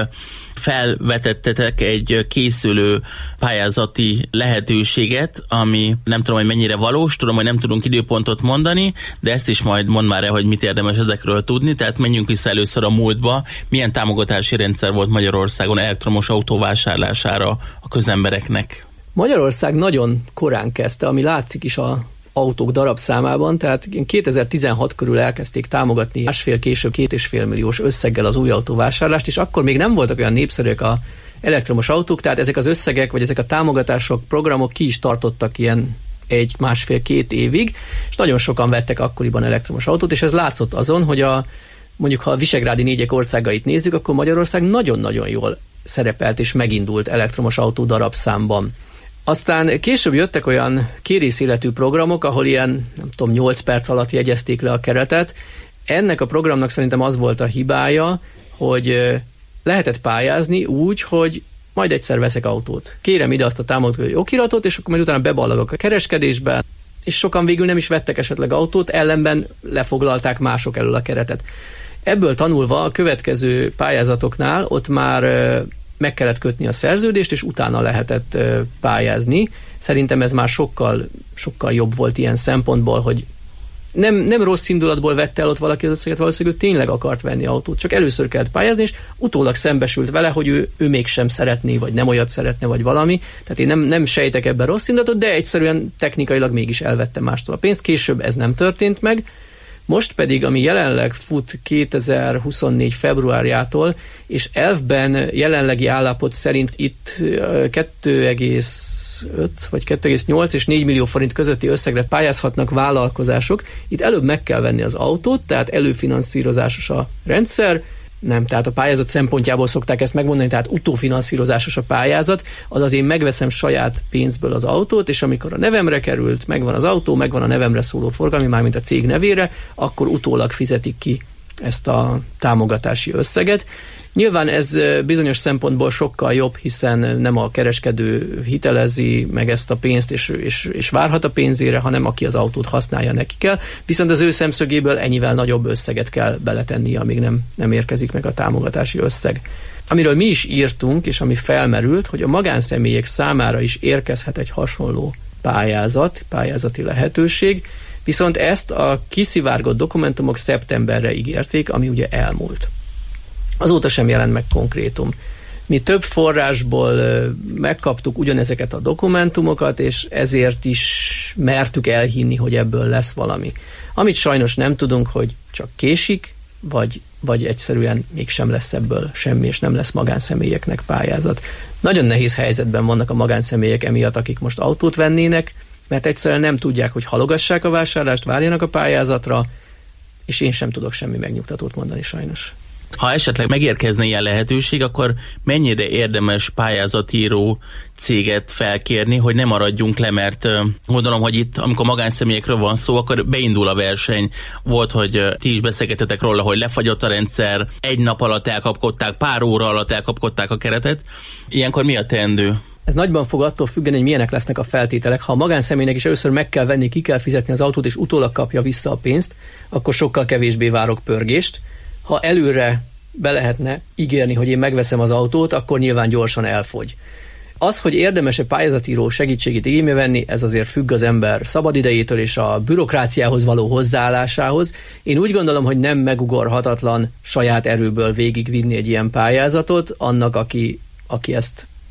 felvetettetek egy készülő pályázati lehetőséget, ami nem tudom, hogy mennyire valós, tudom, hogy nem tudunk időpontot mondani, de ezt is majd mondd már el, hogy mit érdemes ezekről tudni, tehát menjünk vissza először a múltba, milyen támogatási rendszer volt Magyarországon elektromos autó vásárlására a közembereknek. Magyarország nagyon korán kezdte, ami látszik is a autók darabszámában, tehát 2016 körül elkezdték támogatni később 2,5 milliós összeggel az új autóvásárlást, és akkor még nem voltak olyan népszerűek az elektromos autók, tehát ezek az összegek, vagy ezek a támogatások, programok ki is tartottak ilyen 1,5-2 évig, és nagyon sokan vettek akkoriban elektromos autót, és ez látszott azon, hogy mondjuk ha a visegrádi négyek országait nézzük, akkor Magyarország nagyon-nagyon jól szerepelt és megindult elektromos autó darabszámban. Aztán később jöttek olyan kérészéletű programok, ahol ilyen, nem tudom, 8 perc alatt jegyezték le a keretet. Ennek a programnak szerintem az volt a hibája, hogy lehetett pályázni úgy, hogy majd egyszer veszek autót. Kérem ide azt a támogatói okiratot, és akkor majd utána beballagok a kereskedésbe, és sokan végül nem is vettek esetleg autót, ellenben lefoglalták mások elől a keretet. Ebből tanulva a következő pályázatoknál ott már meg kellett kötni a szerződést, és utána lehetett pályázni. Szerintem ez már sokkal jobb volt ilyen szempontból, hogy nem rossz indulatból vette el ott valaki az összeget, valószínűleg ő tényleg akart venni autót, csak először kellett pályázni, és utólag szembesült vele, hogy ő mégsem szeretné, vagy nem olyat szeretne, vagy valami. Tehát én nem sejtek ebben rossz indulatot, de egyszerűen technikailag mégis elvette mástól a pénzt. Később ez nem történt meg. Most pedig, ami jelenleg fut 2024 februárjától, és elvben jelenlegi állapot szerint itt 2,5 vagy 2,8 és 4 millió forint közötti összegre pályázhatnak vállalkozások. Itt előbb meg kell venni az autót, tehát előfinanszírozásos a rendszer, nem, tehát a pályázat szempontjából szokták ezt megmondani, tehát utófinanszírozásos a pályázat, azaz én megveszem saját pénzből az autót, és amikor a nevemre került, megvan az autó, megvan a nevemre szóló forgalmi, mármint a cég nevére, akkor utólag fizetik ki ezt a támogatási összeget. Nyilván ez bizonyos szempontból sokkal jobb, hiszen nem a kereskedő hitelezi meg ezt a pénzt, és várhat a pénzére, hanem aki az autót használja, neki kell. Viszont az ő szemszögéből ennyivel nagyobb összeget kell beletenni, amíg nem érkezik meg a támogatási összeg. Amiről mi is írtunk, és ami felmerült, hogy a magánszemélyek számára is érkezhet egy hasonló pályázati lehetőség, viszont ezt a kiszivárgott dokumentumok szeptemberre ígérték, ami ugye elmúlt. Azóta sem jelent meg konkrétum. Mi több forrásból megkaptuk ugyanezeket a dokumentumokat, és ezért is mertük elhinni, hogy ebből lesz valami. Amit sajnos nem tudunk, hogy csak késik, vagy egyszerűen mégsem lesz ebből semmi, és nem lesz magánszemélyeknek pályázat. Nagyon nehéz helyzetben vannak a magánszemélyek emiatt, akik most autót vennének, mert egyszerűen nem tudják, hogy halogassák a vásárlást, várjanak a pályázatra, és én sem tudok semmi megnyugtatót mondani sajnos. Ha esetleg megérkezne ilyen lehetőség, akkor mennyire érdemes pályázatíró céget felkérni, hogy ne maradjunk le, mert gondolom, hogy itt, amikor magánszemélyekről van szó, akkor beindul a verseny. Volt, hogy ti is beszélgetetek róla, hogy lefagyott a rendszer, egy nap alatt elkapkodták, pár óra alatt elkapkodták a keretet. Ilyenkor mi a teendő? Ez nagyban fog attól függeni, hogy milyenek lesznek a feltételek. Ha a magánszemélynek is először meg kell venni, ki kell fizetni az autót, és utólag kapja vissza a pénzt, akkor sokkal kevésbé várok pörgést. Ha előre be lehetne ígérni, hogy én megveszem az autót, akkor nyilván gyorsan elfogy. Az, hogy érdemes-e pályázatíró segítségét igénybe venni, ez azért függ az ember szabadidejétől és a bürokráciához való hozzáállásához. Én úgy gondolom, hogy nem megugorhatatlan saját erőből végigvinni egy ilyen pályázatot, annak, aki ezt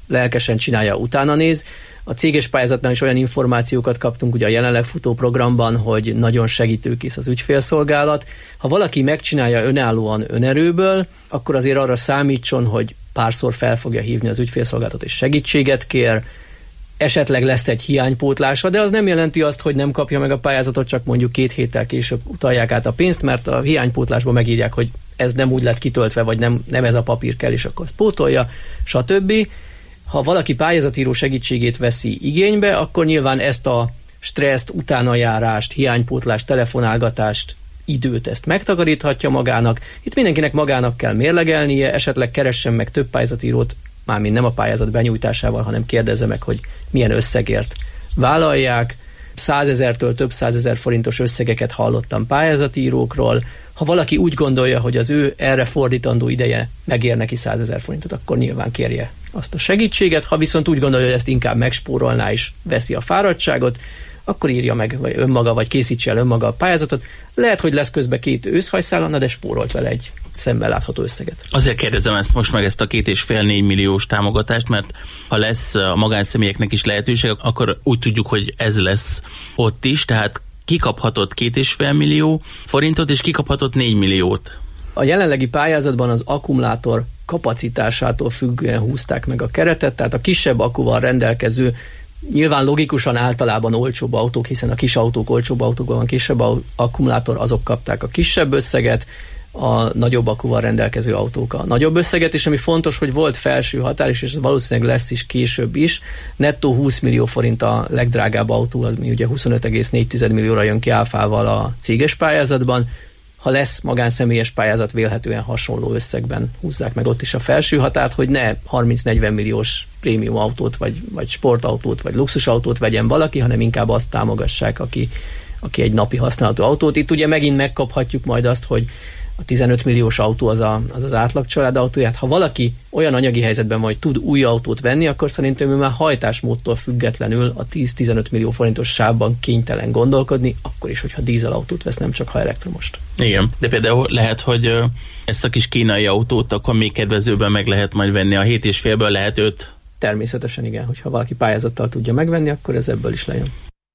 lelkesen csinálja, utána néz. A céges pályázatnál is olyan információkat kaptunk ugye a jelenleg futó programban, hogy nagyon segítőkész az ügyfélszolgálat. Ha valaki megcsinálja önállóan önerőből, akkor azért arra számítson, hogy párszor fel fogja hívni az ügyfélszolgálatot és segítséget kér, esetleg lesz egy hiánypótlása, de az nem jelenti azt, hogy nem kapja meg a pályázatot, csak mondjuk 2 héttel később utalják át a pénzt, mert a hiánypótlásban megírják, hogy ez nem úgy lett kitöltve, vagy nem ez a papír kell, és akkor azt pótolja, stb. Ha valaki pályázatíró segítségét veszi igénybe, akkor nyilván ezt a stresszt, utánajárást, hiánypótlást, telefonálgatást, időt ezt megtakaríthatja magának. Itt mindenkinek magának kell mérlegelnie, esetleg keressen meg több pályázatírót, mármint nem a pályázat benyújtásával, hanem kérdezze meg, hogy milyen összegért vállalják. 100 000-től több 100 000 forintos összegeket hallottam pályázatírókról. Ha valaki úgy gondolja, hogy az ő erre fordítandó ideje megér neki 100 000 forintot, akkor nyilván kérje azt a segítséget. Ha viszont úgy gondolja, hogy ezt inkább megspórolná és veszi a fáradtságot, akkor írja meg vagy önmaga, vagy készítse el önmaga a pályázatot. Lehet, hogy lesz közben 2 őszhajszállana, de spórolt vele egy szemben látható összeget. Azért kérdezem ezt most meg, ezt a 2,5-4 milliós támogatást, mert ha lesz a magánszemélyeknek is lehetőség, akkor úgy tudjuk, hogy ez lesz ott is, tehát kikaphatott 2,5 millió forintot, és kikaphatott 4 milliót. A jelenlegi pályázatban az akkumulátor kapacitásától függően húzták meg a keretet, tehát a kisebb akkuval rendelkező, nyilván logikusan általában olcsóbb autók, hiszen a kis autók olcsóbb autókban van kisebb akkumulátor, azok kapták a kisebb összeget, a nagyobb akkuval rendelkező autók a nagyobb összeget, és ami fontos, hogy volt felső határ is, és ez valószínűleg lesz is később is. Nettó 20 millió forint a legdrágább autó, az mi ugye 25,4 millióra jön ki áfával a céges pályázatban. Ha lesz magánszemélyes pályázat, vélhetően hasonló összegben húzzák meg ott is a felső határt, hogy ne 30-40 milliós prémium autót, vagy sportautót, vagy luxusautót vegyen valaki, hanem inkább azt támogassák, aki egy napi használatú autót. Itt ugye megint megkaphatjuk majd azt, hogy a 15 milliós autó az átlag család autóját. Ha valaki olyan anyagi helyzetben vagy tud új autót venni, akkor szerintem ő már hajtásmódtól függetlenül a 10-15 millió forintos sávban kénytelen gondolkodni, akkor is, hogyha dízelautót vesz, nem csak ha elektromost. Igen, de például lehet, hogy ezt a kis kínai autót akkor még kedvezőben meg lehet majd venni, a 7,5-ből lehet 5. Természetesen igen, hogyha valaki pályázattal tudja megvenni, akkor ez ebből is lejön.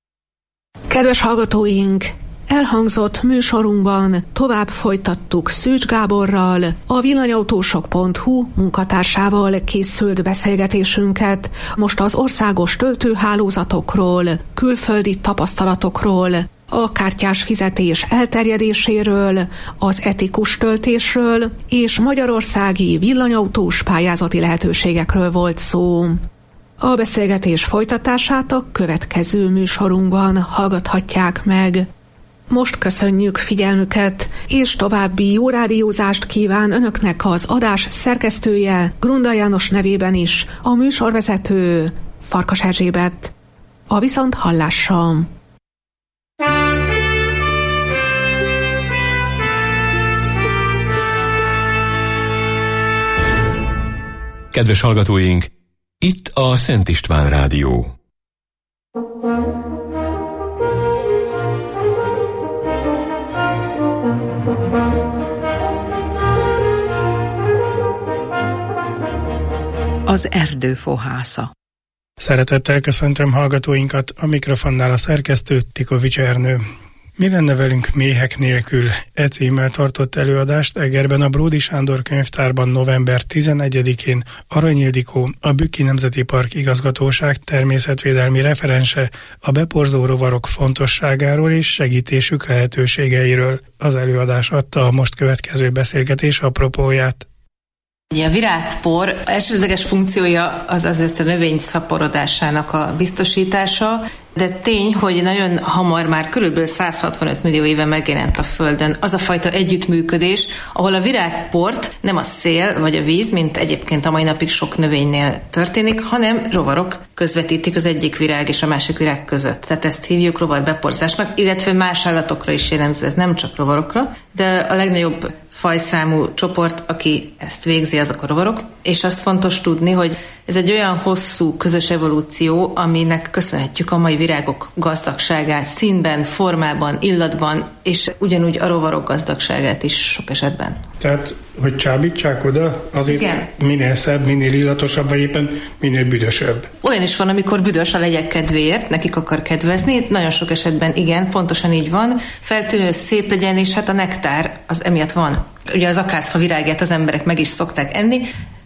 Kedves hallgatóink! Elhangzott műsorunkban tovább folytattuk Szűcs Gáborral, a villanyautósok.hu munkatársával készült beszélgetésünket. Most az országos töltőhálózatokról, külföldi tapasztalatokról, a kártyás fizetés elterjedéséről, az etikus töltésről és magyarországi villanyautós pályázati lehetőségekről volt szó. A beszélgetés folytatását a következő műsorunkban hallgathatják meg. Most köszönjük figyelmüket, és további jó rádiózást kíván önöknek az adás szerkesztője, Grunda János nevében is, a műsorvezető Farkas Erzsébet. A viszonthallásra! Kedves hallgatóink, itt a Szent István Rádió. Az erdő fohásza. Szeretettel köszöntöm hallgatóinkat, a mikrofonnál a szerkesztő Tikovics Ernő. Mi lenne velünk méhek nélkül? E címmel tartott előadást Egerben a Bródi Sándor könyvtárban november 11-én Arany Ildikó, a Bükki Nemzeti Park igazgatóság természetvédelmi referense a beporzó rovarok fontosságáról és segítésük lehetőségeiről. Az előadás adta a most következő beszélgetés apropóját. Ugye a virágpor elsődleges funkciója az azért a növény szaporodásának a biztosítása, de tény, hogy nagyon hamar, már körülbelül 165 millió éve megjelent a Földön az a fajta együttműködés, ahol a virágport nem a szél vagy a víz, mint egyébként a mai napig sok növénynél történik, hanem rovarok közvetítik az egyik virág és a másik virág között. Tehát ezt hívjuk rovarbeporzásnak, illetve más állatokra is jellemző, ez nem csak rovarokra, de a legnagyobb fajszámú csoport, aki ezt végzi, azok a rovarok. És azt fontos tudni, hogy Ez egy olyan hosszú közös evolúció, aminek köszönhetjük a mai virágok gazdagságát, színben, formában, illatban, és ugyanúgy a rovarok gazdagságát is sok esetben. Tehát, hogy csábítsák oda, azért igen. Minél szebb, minél illatosabb, vagy éppen minél büdösebb. Olyan is van, amikor büdös a legyek kedvéért, nekik akar kedvezni, nagyon sok esetben igen, pontosan így van, feltűnő, szép legyen, és hát a nektár az emiatt van. Ugye az akácfa virágját az emberek meg is szokták enni,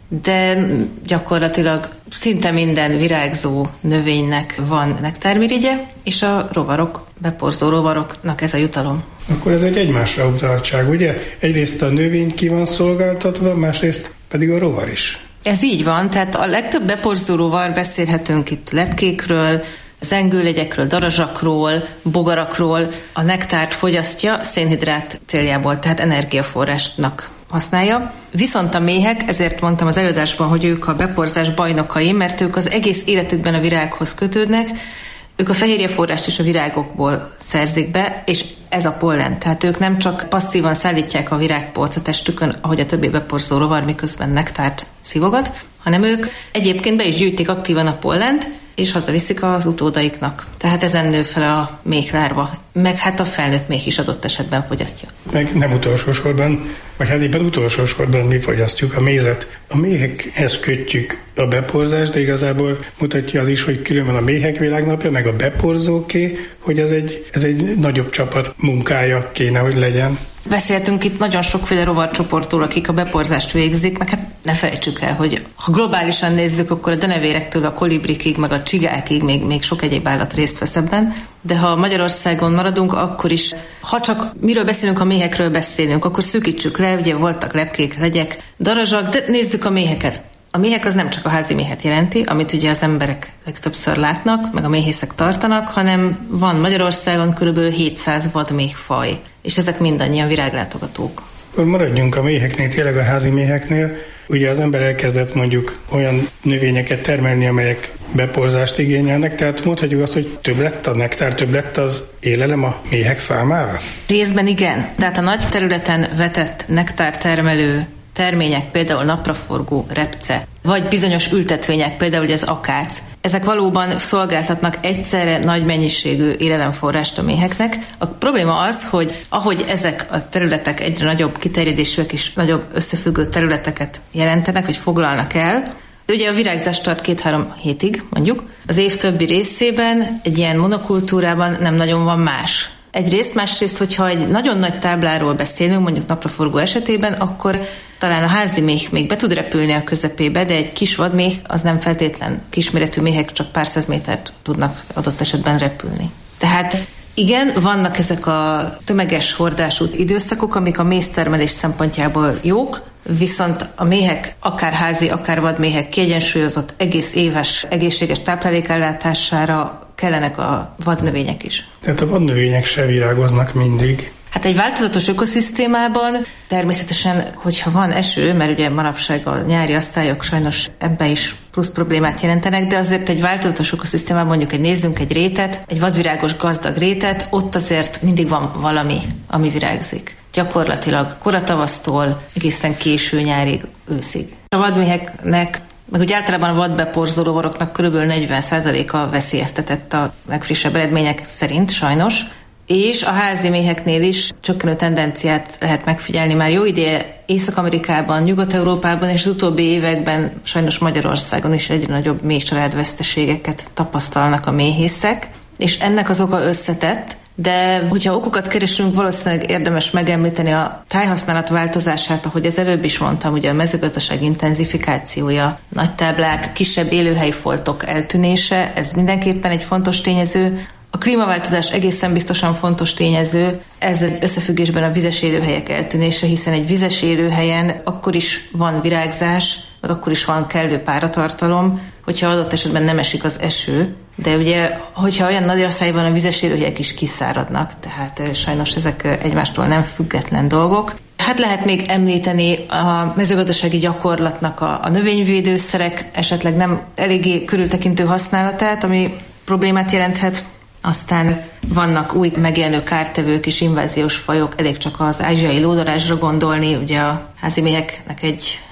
de gyakorlatilag szinte minden virágzó növénynek van nektármirigye, és a rovarok, beporzó rovaroknak ez a jutalom. Akkor ez egy egymásra utaltság, ugye? Egyrészt a növény ki van szolgáltatva, másrészt pedig a rovar is. Ez így van, tehát a legtöbb beporzó rovar, beszélhetünk itt lepkékről, zengőlegyekről, darazsakról, bogarakról, a nektárt fogyasztja szénhidrát céljából, tehát energiaforrásnak használja. Viszont a méhek, ezért mondtam az előadásban, hogy ők a beporzás bajnokai, mert ők az egész életükben a virághoz kötődnek, ők a fehérjeforrást is a virágokból szerzik be, és ez a pollen. Tehát ők nem csak passzívan szállítják a virágport a testükön, ahogy a többi beporzó rovar, miközben nektárt szívogat, hanem ők egyébként be is gyűjtik aktívan a pollent, és hazaviszik az utódaiknak. Tehát ezen nő fel a méhlárva, meg hát a felnőtt méh is adott esetben fogyasztja. Meg nem utolsó sorban, vagy hát éppen utolsó sorban mi fogyasztjuk a mézet. A méhekhez kötjük a beporzást, de igazából mutatja az is, hogy külön van a méhek világnapja, meg a beporzóké, hogy ez egy nagyobb csapat munkája kéne, hogy legyen. Beszéltünk itt nagyon sokféle rovarcsoportról, akik a beporzást végzik, meg hát ne felejtsük el, hogy ha globálisan nézzük, akkor a denevérektől a kolibrikig, meg a csigákig még sok egyéb állat részt vesz ebben. De ha Magyarországon maradunk, akkor is, ha csak miről beszélünk, a méhekről beszélünk, akkor szűkítsük le, ugye voltak lepkék, legyek, darazsak, de nézzük a méheket. A méhek az nem csak a házi méhet jelenti, amit ugye az emberek legtöbbször látnak, meg a méhészek tartanak, hanem van Magyarországon körülbelül 700 vadméhfaj, és ezek mindannyian viráglátogatók. Akkor maradjunk a méheknél, tényleg a házi méheknél. Ugye az ember elkezdett mondjuk olyan növényeket termelni, amelyek beporzást igényelnek, tehát mondhatjuk azt, hogy több lett a nektár, több lett az élelem a méhek számára? Részben igen. Tehát a nagy területen vetett nektártermelő termények, például napraforgó, repce, vagy bizonyos ültetvények, például az akác, ezek valóban szolgáltatnak egyszerre nagy mennyiségű élelemforrást a méheknek. A probléma az, hogy ahogy ezek a területek egyre nagyobb kiterjedésűek és nagyobb összefüggő területeket jelentenek, hogy foglalnak el, ugye a virágzás tart 2-3 hétig, mondjuk, az év többi részében egy ilyen monokultúrában nem nagyon van más. Egyrészt, másrészt, hogyha egy nagyon nagy tábláról beszélünk, mondjuk napraforgó esetében, akkor talán a házi méh még be tud repülni a közepébe, de egy kis vadméh az nem feltétlen, kisméretű méhek csak pár száz métert tudnak adott esetben repülni. Tehát igen, vannak ezek a tömeges hordású időszakok, amik a méztermelés szempontjából jók, viszont a méhek, akár házi, akár vadméhek kiegyensúlyozott egész éves egészséges táplálékellátására kellenek a vadnövények is. Tehát a vadnövények se virágoznak mindig. Hát egy változatos ökoszisztémában természetesen, hogyha van eső, mert ugye manapság a nyári asszályok sajnos ebben is plusz problémát jelentenek, de azért egy változatos ökoszisztémában mondjuk nézzünk egy rétet, egy vadvirágos gazdag rétet, ott azért mindig van valami, ami virágzik. Gyakorlatilag koratavasztól egészen késő nyárig, őszig. A vadméheknek, meg úgy általában a vadbeporzó rovaroknak körülbelül 40%-a veszélyeztetett a legfrissebb eredmények szerint, sajnos. És a házi méheknél is csökkenő tendenciát lehet megfigyelni már jó ideje Észak-Amerikában, Nyugat-Európában, és az utóbbi években sajnos Magyarországon is egyre nagyobb méhcsaládveszteségeket tapasztalnak a méhészek, és ennek az oka összetett, de hogyha okokat keresünk, valószínűleg érdemes megemlíteni a tájhasználat változását, ahogy az előbb is mondtam, ugye a mezőgazdaság intenzifikációja, nagy táblák, kisebb élőhelyi foltok eltűnése, ez mindenképpen egy fontos tényező. A klímaváltozás egészen biztosan fontos tényező, ez egy összefüggésben a vizes élőhelyek eltűnése, hiszen egy vizes élőhelyen akkor is van virágzás, meg akkor is van kellő páratartalom, hogyha adott esetben nem esik az eső, de ugye, hogyha olyan nagy asszály van, a vizes élőhelyek is kiszáradnak, tehát sajnos ezek egymástól nem független dolgok. Hát lehet még említeni a mezőgazdasági gyakorlatnak a növényvédőszerek esetleg nem eléggé körültekintő használatát, ami problémát jelenthet. Aztán vannak új megjelenő kártevők és inváziós fajok, elég csak az ázsiai lódarásra gondolni, ugye a házi méheknek egy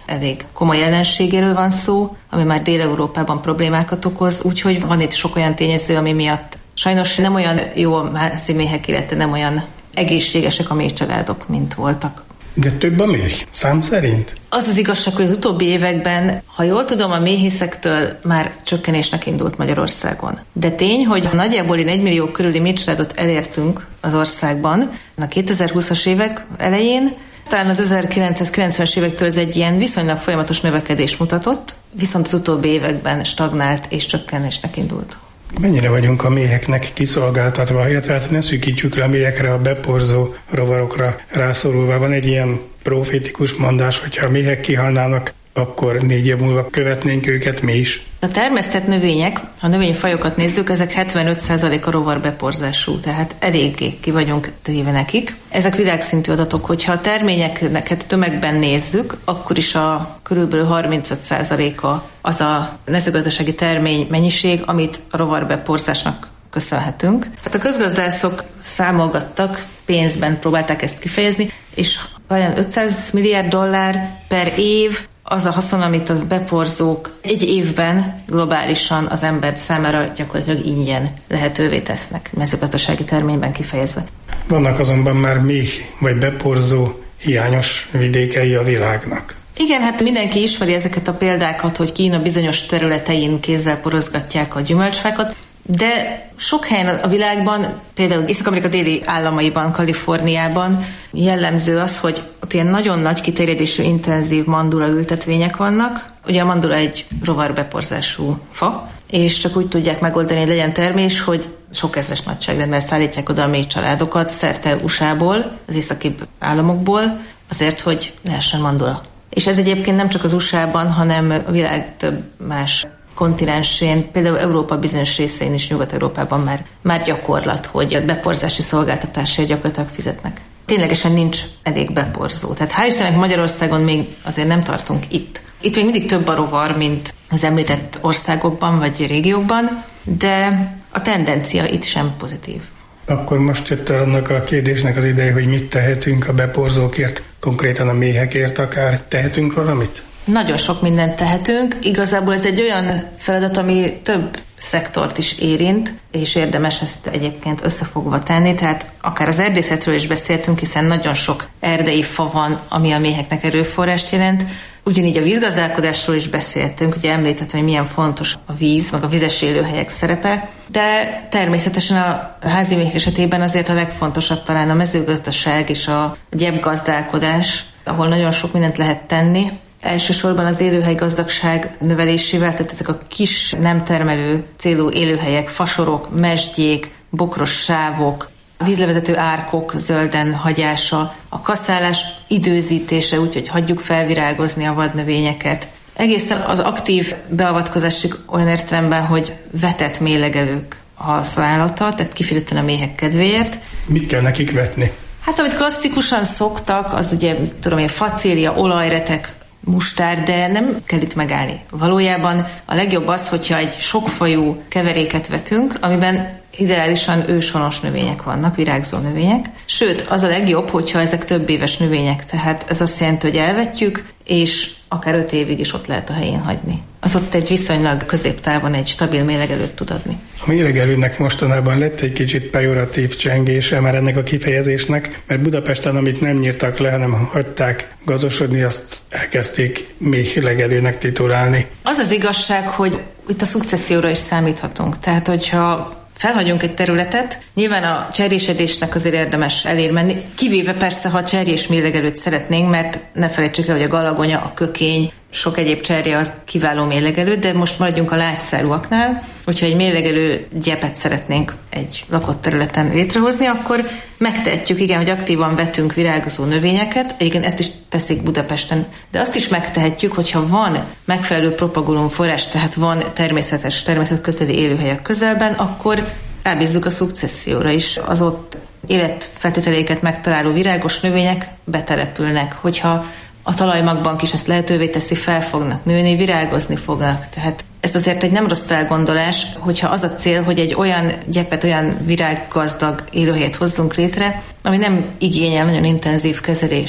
elég komoly jelenségéről van szó, ami már Dél-Európában problémákat okoz, úgyhogy van itt sok olyan tényező, ami miatt sajnos nem olyan jó a házi méhek, illetve nem olyan egészségesek a méhcsaládok, mint voltak. De több a méh, szám szerint? Az az igazság, hogy az utóbbi években, ha jól tudom, a méhészektől már csökkenésnek indult Magyarországon. De tény, hogy nagyjából 1 millió körüli méhcsaládot elértünk az országban a 2020-as évek elején. Talán az 1990-es évektől ez egy ilyen viszonylag folyamatos növekedés mutatott, viszont az utóbbi években stagnált és csökkenésnek indult. Mennyire vagyunk a méheknek kiszolgáltatva, illetve hát ne szűkítsük le a méhekre, a beporzó rovarokra rászorulva. Van egy ilyen profétikus mondás, hogyha a méhek kihalnának, akkor 4 év múlva követnénk őket mi is. A termesztett növények, ha növényfajokat nézzük, ezek 75%-a rovarbeporzású, tehát eléggé ki vagyunk téve nekik. Ezek világszintű adatok, hogyha a terményeket tömegben nézzük, akkor is a körülbelül 35%-a az a mezőgazdasági termény mennyiség, amit a rovarbeporzásnak köszönhetünk. Hát a közgazdászok számolgattak, pénzben próbálták ezt kifejezni, és olyan 500 milliárd dollár per év az a haszon, amit a beporzók egy évben globálisan az ember számára gyakorlatilag ingyen lehetővé tesznek, mezőgazdasági terményben kifejezve. Vannak azonban már méh vagy beporzó hiányos vidékei a világnak. Igen, hát mindenki ismeri ezeket a példákat, hogy Kína bizonyos területein kézzel porozgatják a gyümölcsfákat, de sok helyen a világban, például Észak-Amerika déli államaiban, Kaliforniában jellemző az, hogy ott ilyen nagyon nagy kiterjedésű, intenzív mandula ültetvények vannak. Ugye a mandula egy rovarbeporzású fa, és csak úgy tudják megoldani, hogy legyen termés, hogy sok ezres nagyságrendben szállítják oda a méhcsaládokat szerte USA-ból, az északibb államokból, azért, hogy lehessen mandula. És ez egyébként nem csak az USA-ban, hanem a világ több más kontinensén, például Európa bizonyos részein is, Nyugat-Európában már gyakorlat, hogy a beporzási szolgáltatásért gyakorlatilag fizetnek. Ténylegesen nincs elég beporzó. Tehát hál' Istennek Magyarországon még azért nem tartunk itt. Itt még mindig több a rovar, mint az említett országokban vagy régiókban, de a tendencia itt sem pozitív. Akkor most jött el annak a kérdésnek az ideje, hogy mit tehetünk a beporzókért, konkrétan a méhekért akár. Tehetünk valamit? Nagyon sok mindent tehetünk. Igazából ez egy olyan feladat, ami több szektort is érint, és érdemes ezt egyébként összefogva tenni. Tehát akár az erdészetről is beszéltünk, hiszen nagyon sok erdei fa van, ami a méheknek erőforrást jelent. Ugyanígy a vízgazdálkodásról is beszéltünk, ugye említettem, hogy milyen fontos a víz, meg a vizes élőhelyek szerepe, de természetesen a házi méhek esetében azért a legfontosabb talán a mezőgazdaság és a gyepgazdálkodás, ahol nagyon sok mindent lehet tenni. Elsősorban az élőhelygazdagság növelésével, tehát ezek a kis nem termelő célú élőhelyek, fasorok, mesdjék, bokros sávok, a vízlevezető árkok zölden hagyása, a kaszálás időzítése, úgyhogy hagyjuk felvirágozni a vadnövényeket. Egészen az aktív beavatkozásig olyan értelemben, hogy vetett méhlegelők használata, tehát kifejezetten a méhek kedvéért. Mit kell nekik vetni? Hát amit klasszikusan szoktak, az ugye, facélia, olajretek, mustár, de nem kell itt megállni. Valójában a legjobb az, hogyha egy sokfajú keveréket vetünk, amiben ideálisan őshonos növények vannak, virágzó növények. Sőt, az a legjobb, hogyha ezek több éves növények, tehát ez azt jelenti, hogy elvetjük, és akár 5 évig is ott lehet a helyén hagyni. Az ott egy viszonylag középtávon egy stabil méhlegelőt tud adni. A méhlegelőnek mostanában lett egy kicsit pejoratív csengése már ennek a kifejezésnek, mert Budapesten, amit nem nyírtak le, hanem hagyták gazosodni, azt elkezdték méhlegelőnek titulálni. Az az igazság, hogy itt a szukcesszióra is számíthatunk. Tehát, hogyha felhagyunk egy területet, nyilván a cserjésedésnek azért érdemes elér menni, kivéve persze, ha cserjés méhlegelőt szeretnénk, mert ne felejtsük el, hogy a galagonya, a kökény, sok egyéb cserje az kiváló méhlegelő, de most maradjunk a lágyszárúaknál, hogyha egy méhlegelő gyepet szeretnénk egy lakott területen létrehozni, akkor megtehetjük, igen, hogy aktívan vetünk virágozó növényeket, egyébként ezt is teszik Budapesten, de azt is megtehetjük, hogyha van megfelelő propagulum forrás, tehát van természetközeli élőhely a közelben, akkor rábízzuk a szukcesszióra is. Az ott életfeltételéket megtaláló virágos növények betelepülnek, hogyha a talajmagbank is ezt lehetővé teszi, fel fognak nőni, virágozni fognak. Tehát ez azért egy nem rossz elgondolás, hogyha az a cél, hogy egy olyan gyepet, olyan virággazdag élőhelyet hozzunk létre, ami nem igényel nagyon intenzív kezelést.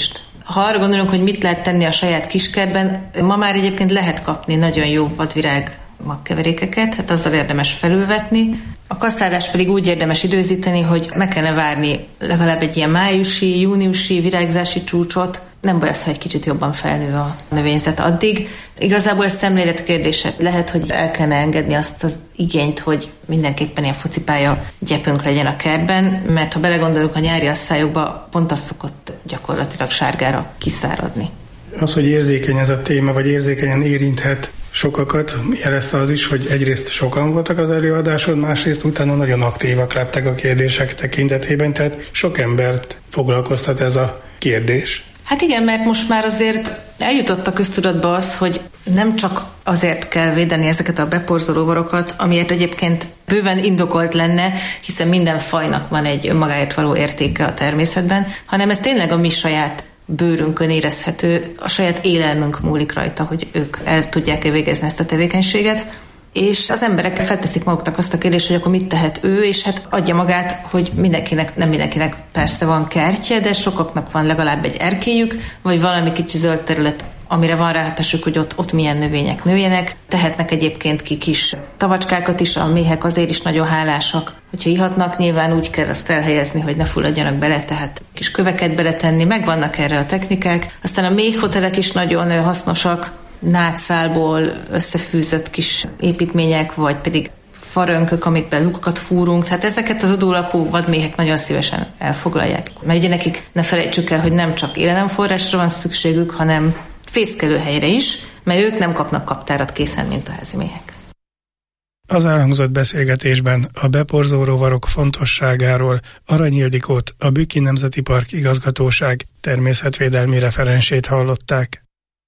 Ha arra gondolunk, hogy mit lehet tenni a saját kiskertben, ma már egyébként lehet kapni nagyon jó vadvirág magkeverékeket, hát azzal érdemes felülvetni. A kaszálás pedig úgy érdemes időzíteni, hogy meg kellene várni legalább egy ilyen májusi, júniusi virágzási csúcsot. Nem baj az, ha egy kicsit jobban felnő a növényzet addig. Igazából ez szemlélet kérdése. Lehet, hogy el kellene engedni azt az igényt, hogy mindenképpen ilyen focipálya gyepünk legyen a kertben, mert ha belegondolunk a nyári asszályokba, pont az szokott gyakorlatilag sárgára kiszáradni. Az, hogy érzékeny ez a téma, vagy érzékenyen érinthet sokakat, jelezte az is, hogy egyrészt sokan voltak az előadáson, másrészt utána nagyon aktívak lettek a kérdések tekintetében, tehát sok embert foglalkoztat ez a kérdés. Hát igen, mert most már azért eljutott a köztudatba az, hogy nem csak azért kell védeni ezeket a beporzó rovarokat, amiért egyébként bőven indokolt lenne, hiszen minden fajnak van egy önmagáért való értéke a természetben, hanem ez tényleg a mi saját bőrünkön érezhető, a saját élelmünk múlik rajta, hogy ők el tudják-e végezni ezt a tevékenységet. És az emberek felteszik maguknak azt a kérdést, hogy akkor mit tehet ő, és hát adja magát, hogy mindenkinek, nem mindenkinek persze van kertje, de sokaknak van legalább egy erkélyük, vagy valami kicsi zöld terület, amire van ráhatásuk, hogy ott milyen növények nőjenek. Tehetnek egyébként ki kis tavacskákat is, a méhek azért is nagyon hálásak. Hogyha ihatnak, nyilván úgy kell azt elhelyezni, hogy ne fulladjanak bele, tehát kis köveket beletenni, megvannak erre a technikák. Aztán a méhhotelek is nagyon hasznosak, nátszálból összefűzött kis építmények, vagy pedig farönkök, amikben lukakat fúrunk. Tehát ezeket az odólapú vadméhek nagyon szívesen elfoglalják. Mert ugye nekik ne felejtsük el, hogy nem csak élelemforrásra van szükségük, hanem fészkelőhelyre is, mert ők nem kapnak kaptárat készen, mint a házi méhek. Az elhangzott beszélgetésben a beporzó rovarok fontosságáról Arany Ildikót, a Bükki Nemzeti Park Igazgatóság természetvédelmi referensét hallották.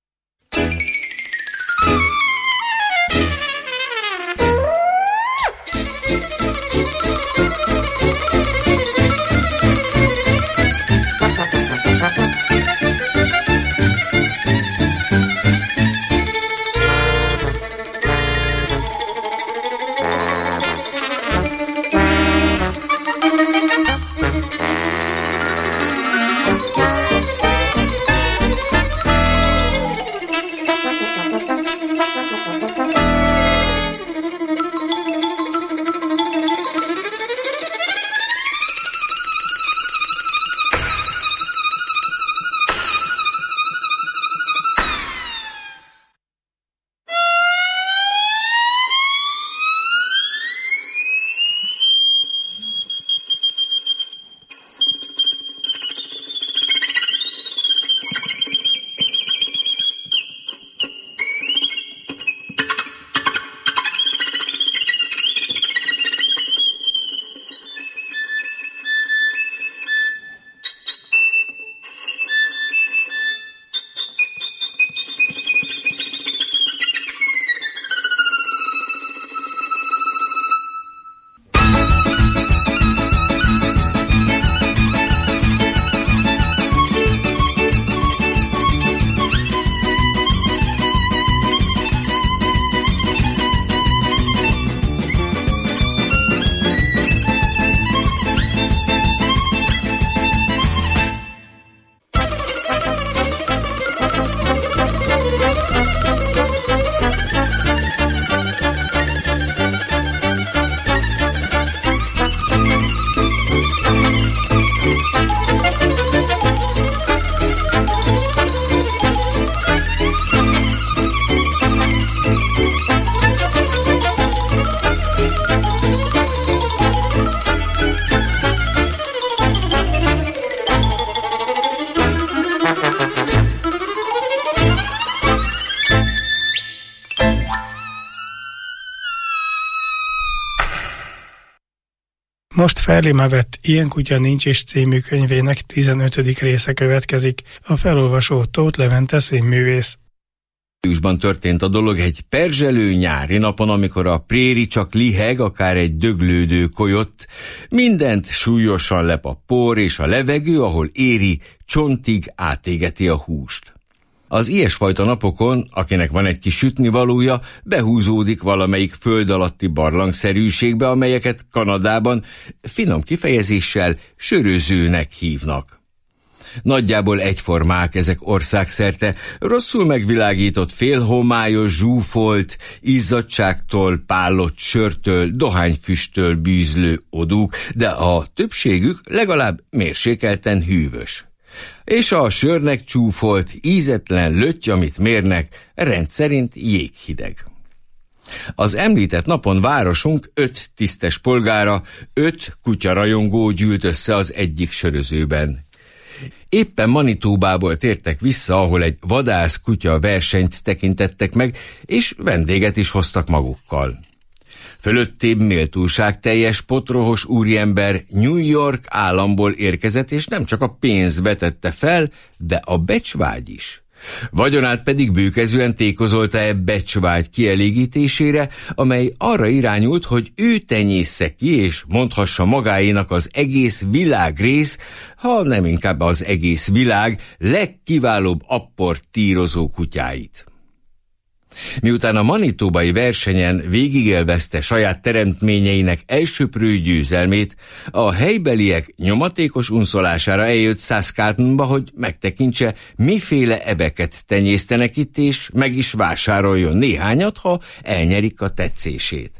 Most Ferlima vett Ilyen kutya nincs is című könyvének 15. része következik. A felolvasó Tóth Levente színművész. Júliusban történt a dolog egy perzselő nyári napon, amikor a préri csak liheg, akár egy döglődő kolyott. Mindent súlyosan lep a por és a levegő, ahol éri csontig átégeti a húst. Az ilyesfajta napokon, akinek van egy kis sütnivalója, behúzódik valamelyik föld alatti barlangszerűségbe, amelyeket Kanadában finom kifejezéssel sörözőnek hívnak. Nagyjából egyformák ezek országszerte, rosszul megvilágított, félhomályos, zsúfolt, izzadságtól, pállott sörtől, dohányfüsttől bűzlő odúk, de a többségük legalább mérsékelten hűvös. És a sörnek csúfolt, ízetlen lötty, amit mérnek, rendszerint jéghideg. Az említett napon városunk 5 tisztes polgára, 5 kutyarajongó gyűlt össze az egyik sörözőben. Éppen Manitobából tértek vissza, ahol egy vadász-kutya versenyt tekintettek meg, és vendéget is hoztak magukkal. Fölöttébb méltóságteljes, potrohos úriember New York államból érkezett, és nem csak a pénz vetette fel, de a becsvágy is. Vagyonát pedig bőkezűen tékozolta becsvágy kielégítésére, amely arra irányult, hogy ő tenyésze ki, és mondhassa magáénak az egész világrész, ha nem inkább az egész világ legkiválóbb apportírozó kutyáit. Miután a manitobai versenyen végigélvezte saját teremtményeinek elsöprő győzelmét, a helybeliek nyomatékos unszolására eljött Saskatoonba, hogy megtekintse, miféle ebeket tenyésztenek itt, és meg is vásároljon néhányat, ha elnyerik a tetszését.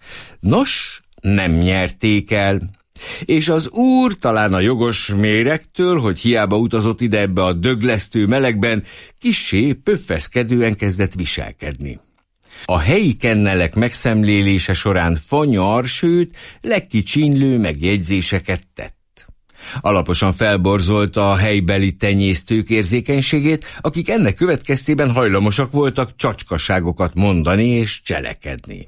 Nos, nem nyerték el, és az úr talán a jogos méregtől, hogy hiába utazott ide ebbe a döglesztő melegben, kissé pöffeszkedően kezdett viselkedni. A helyi kennelek megszemlélése során fanyar, sőt, legkicsinylő megjegyzéseket tett. Alaposan felborzolta a helybeli tenyésztők érzékenységét, akik ennek következtében hajlamosak voltak csacskaságokat mondani és cselekedni.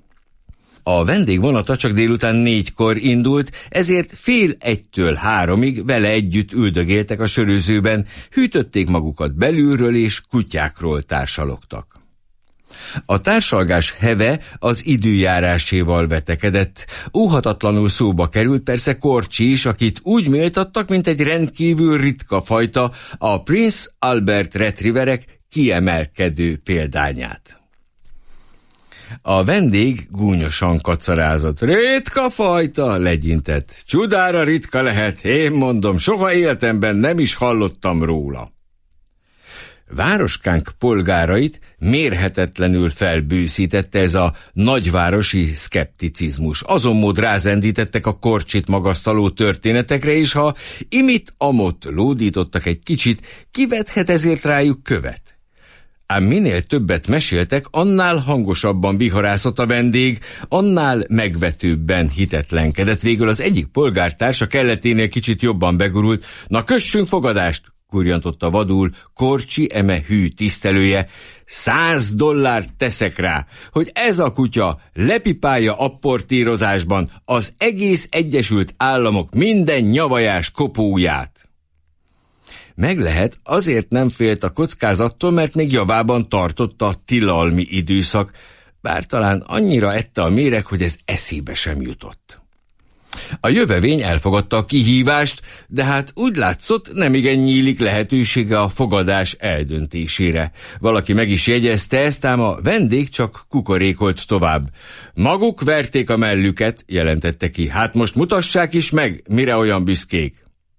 A vendégvonata csak délután 4-kor indult, ezért 12:30 3-ig vele együtt üldögéltek a sörözőben, hűtötték magukat belülről és kutyákról társalogtak. A társalgás heve az időjáráséval vetekedett. Óhatatlanul szóba került persze Korcsi is, akit úgy méltattak, mint egy rendkívül ritka fajta, a Prince Albert retrieverek kiemelkedő példányát. A vendég gúnyosan kacarázott. Ritka fajta, legyintett. Csudára ritka lehet, én mondom, soha életemben nem is hallottam róla. Városkánk polgárait mérhetetlenül felbőszítette ez a nagyvárosi szkepticizmus. Azon mód rázendítettek a Korcsit magasztaló történetekre, és ha imit-amott lódítottak egy kicsit, kivethet ezért rájuk követ. Ám minél többet meséltek, annál hangosabban viharászott a vendég, annál megvetőbben hitetlenkedett. Végül az egyik polgártársa kelleténél kicsit jobban begurult. Na kössünk fogadást, kurjantotta vadul Korcsi eme hű tisztelője. $100 teszek rá, hogy ez a kutya lepipálja apportírozásban az egész Egyesült Államok minden nyavajás kopóját. Meg lehet, azért nem félt a kockázattól, mert még javában tartotta a tilalmi időszak, bár talán annyira ette a méreg, hogy ez eszébe sem jutott. A jövevény elfogadta a kihívást, de hát úgy látszott, nemigen nyílik lehetősége a fogadás eldöntésére. Valaki meg is jegyezte ezt, ám a vendég csak kukorékolt tovább. Maguk verték a mellüket, jelentette ki. Hát most mutassák is meg, mire olyan büszkék.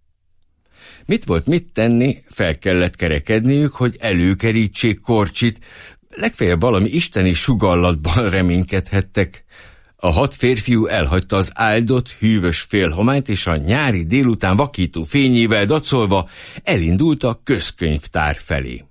Mit volt mit tenni, fel kellett kerekedniük, hogy előkerítsék Korcsit, legfeljebb valami isteni sugallatban reménykedhettek. A 6 férfiú elhagyta az áldott, hűvös félhomályt, és a nyári délután vakító fényével dacolva elindult a közkönyvtár felé.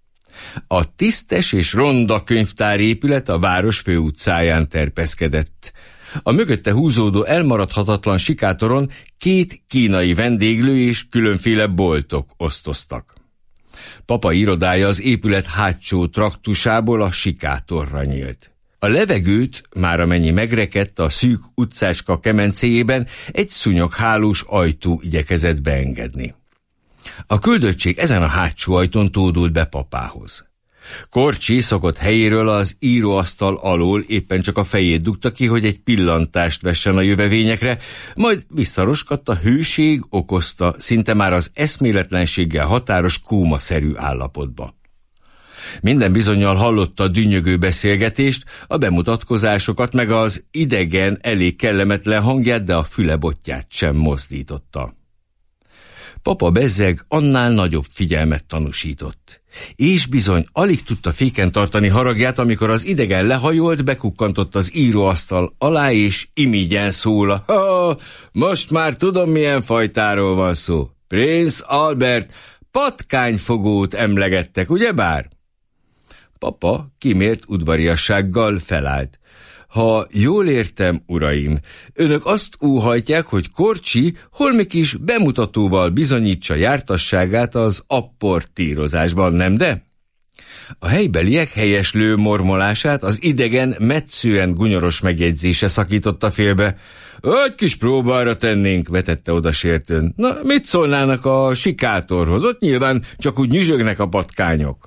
A tisztes és ronda könyvtárépület a város főutcáján terpeszkedett. A mögötte húzódó elmaradhatatlan sikátoron 2 kínai vendéglő és különféle boltok osztoztak. Papa irodája az épület hátsó traktusából a sikátorra nyílt. A levegőt, már amennyi megrekedt a szűk utcácska kemencéjében, egy szúnyoghálós ajtó igyekezett beengedni. A küldöttség ezen a hátsó ajtón tódult be papához. Korcsi szokott helyéről az íróasztal alól éppen csak a fejét dugta ki, hogy egy pillantást vessen a jövevényekre, majd visszaroskadt a hőség okozta, szinte már az eszméletlenséggel határos kómaszerű állapotba. Minden bizonnyal hallotta a dünnyögő beszélgetést, a bemutatkozásokat, meg az idegen, elég kellemetlen hangját, de a fülebotját sem mozdította. Papa bezzeg annál nagyobb figyelmet tanúsított. És bizony alig tudta féken tartani haragját, amikor az idegen lehajolt, bekukkantott az íróasztal alá, és imigyen szól: "Ha, most már tudom, milyen fajtáról van szó. Prince Albert patkányfogót emlegettek, ugyebár?" Papa kimért udvariassággal felállt. "Ha jól értem, uraim, önök azt óhajtják, hogy Korcsi holmi kis bemutatóval bizonyítsa jártasságát az apportírozásban, nem de?" A helybeliek helyeslő mormolását az idegen metszően gunyoros megjegyzése szakította félbe. "Egy kis próbára tennénk", vetette oda sértőn. "Na, mit szólnának a sikátorhoz? Ott nyilván csak úgy nyüzsögnek a patkányok."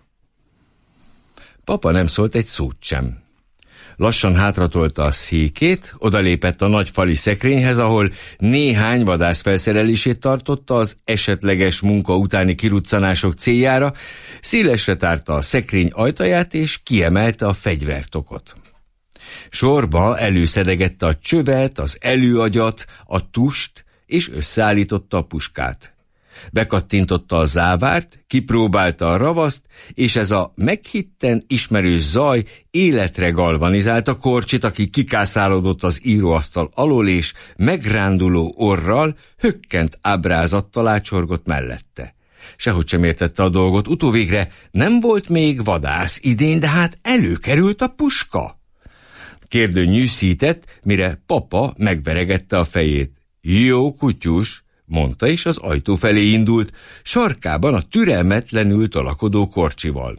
Papa nem szólt egy szót sem. Lassan hátratolta a székét, odalépett a nagy fali szekrényhez, ahol néhány vadász felszerelését tartotta az esetleges munka utáni kiruccanások céljára, szélesre tárta a szekrény ajtaját és kiemelte a fegyvertokot. Sorba előszedegette a csövet, az előagyat, a tust, és összeállította a puskát. Bekattintotta a závárt, kipróbálta a ravaszt, és ez a meghitten ismerős zaj életre galvanizálta Korcsit, aki kikászálódott az íróasztal alól, és megránduló orral, hökkent ábrázattal ácsorgott mellette. Sehogy sem értette a dolgot, utóvégre nem volt még vadász idén, de hát előkerült a puska. Kérdő nyűszített, mire Papa megveregette a fejét. "Jó kutyus", mondta, és az ajtó felé indult, sarkában a türelmetlenül tolakodó Korcsival.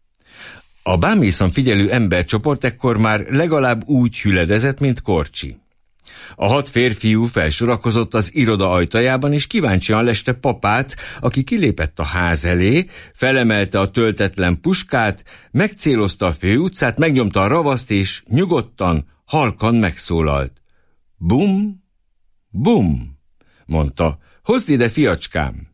A bámészan figyelő embercsoport ekkor már legalább úgy hüledezett, mint Korcsi. A 6 férfiú felsorakozott az iroda ajtajában, és kíváncsian leste Papát, aki kilépett a ház elé, felemelte a töltetlen puskát, megcélozta a főutcát, megnyomta a ravaszt, és nyugodtan, halkan megszólalt. "Bum, bum", mondta, "hozd ide, fiacskám."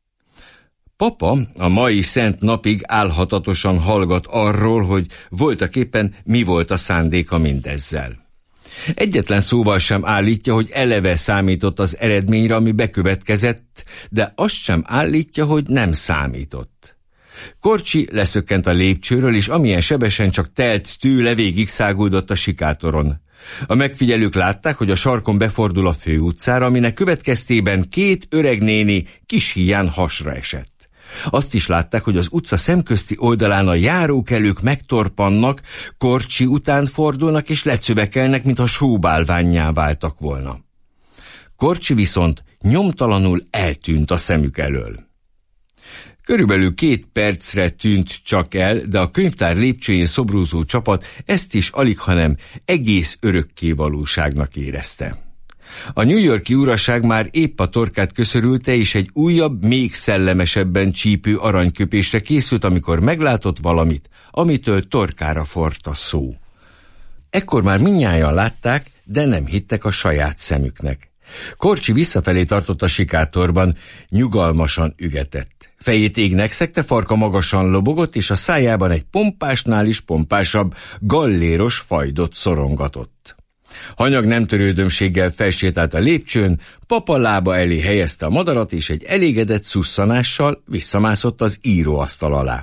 Papa a mai szent napig álhatatosan hallgat arról, hogy voltaképpen mi volt a szándéka mindezzel. Egyetlen szóval sem állítja, hogy eleve számított az eredményre, ami bekövetkezett, de azt sem állítja, hogy nem számított. Korcsi leszökkent a lépcsőről, és amilyen sebesen csak telt tőle, végig száguldott a sikátoron. A megfigyelők látták, hogy a sarkon befordul a főutcára, aminek következtében 2 öreg néni kis híján hasra esett. Azt is látták, hogy az utca szemközti oldalán a járókelők megtorpannak, Korcsi után fordulnak és lecövekelnek, mintha sóbálvánnyá váltak volna. Korcsi viszont nyomtalanul eltűnt a szemük elől. Körülbelül 2 percre tűnt csak el, de a könyvtár lépcsőjén szobrózó csapat ezt is alighanem egész örökké valóságnak érezte. A New York-i uraság már épp a torkát köszörülte, és egy újabb, még szellemesebben csípő aranyköpésre készült, amikor meglátott valamit, amitől torkára forrt a szó. Ekkor már mindnyájan látták, de nem hittek a saját szemüknek. Korcsi visszafelé tartott a sikátorban, nyugalmasan ügetett. Fejét égnek szegte, farka magasan lobogott, és a szájában egy pompásnál is pompásabb, galléros fajdot szorongatott. Hanyag nem törődömséggel felsétált a lépcsőn, Papa lába elé helyezte a madarat, és egy elégedett szusszanással visszamászott az íróasztal alá.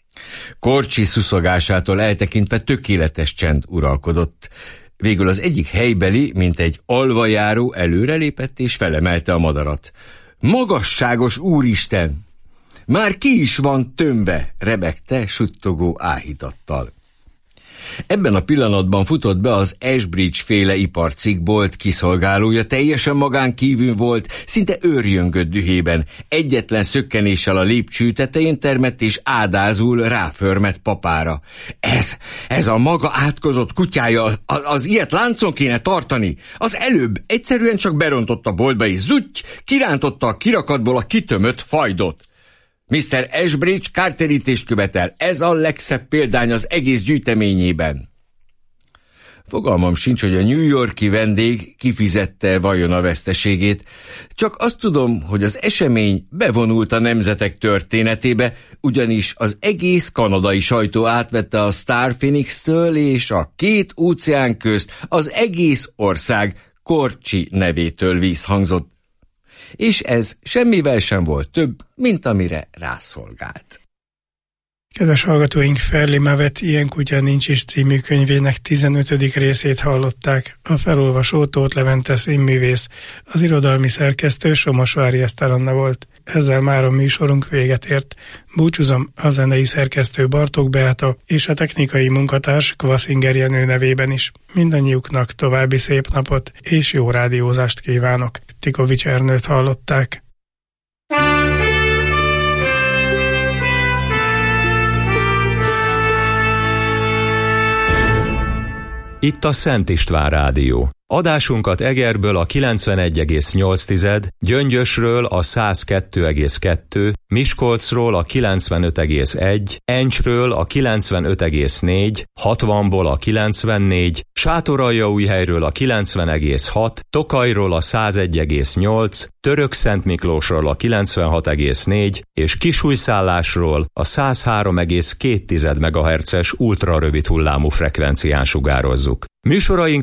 Korcsi szuszogásától eltekintve tökéletes csend uralkodott. Végül az egyik helybeli, mint egy alvajáró előrelépett és felemelte a madarat. "Magasságos úristen! Már ki is van tömve!" rebegte suttogó áhítattal. Ebben a pillanatban futott be az Ashbridge féle iparcikkbolt kiszolgálója, teljesen magán kívül volt, szinte őrjöngött dühében. Egyetlen szökkenéssel a lépcső tetején termett, és ádázul ráförmett Papára. Ez a maga átkozott kutyája, az ilyet láncon kéne tartani. Az előbb egyszerűen csak berontott a boltba, és zutty, kirántotta a kirakatból a kitömött fajdot. Mr. Ashbridge kártérítést követel. Ez a legszebb példány az egész gyűjteményében. Fogalmam sincs, hogy a New York-i vendég kifizette vajon a veszteségét. Csak azt tudom, hogy az esemény bevonult a nemzetek történetébe, ugyanis az egész kanadai sajtó átvette a Star Phoenix-től, és a 2 óceán közt az egész ország Korcsi nevétől vízhangzott. és ez semmivel sem volt több, mint amire rászolgált. Kedves hallgatóink, Ferli Mavet Ilyen kutya nincs is című könyvének 15. részét hallották. A felolvasó Tóth Levente színművész, az irodalmi szerkesztő Somosvári Eszter Anna volt. Ezzel már a műsorunk véget ért. Búcsúzom a zenei szerkesztő Bartók Beáta és a technikai munkatárs Kvaszinger Jenő nevében is. Mindannyiuknak további szép napot és jó rádiózást kívánok. Tikovics Ernőt hallották. Itt a Szent István Rádió. Adásunkat Egerből a 91,8, Gyöngyösről a 102,2, Miskolcról a 95,1, Encsről a 95,4, 60-ból a 94, Sátoraljaújhelyről a 90,6, Tokajról a 101,8, Törökszentmiklósról a 96,4 és Kisújszállásról a 103,2 MHz-es ultrarövid hullámú frekvencián sugározzuk. Műsoraink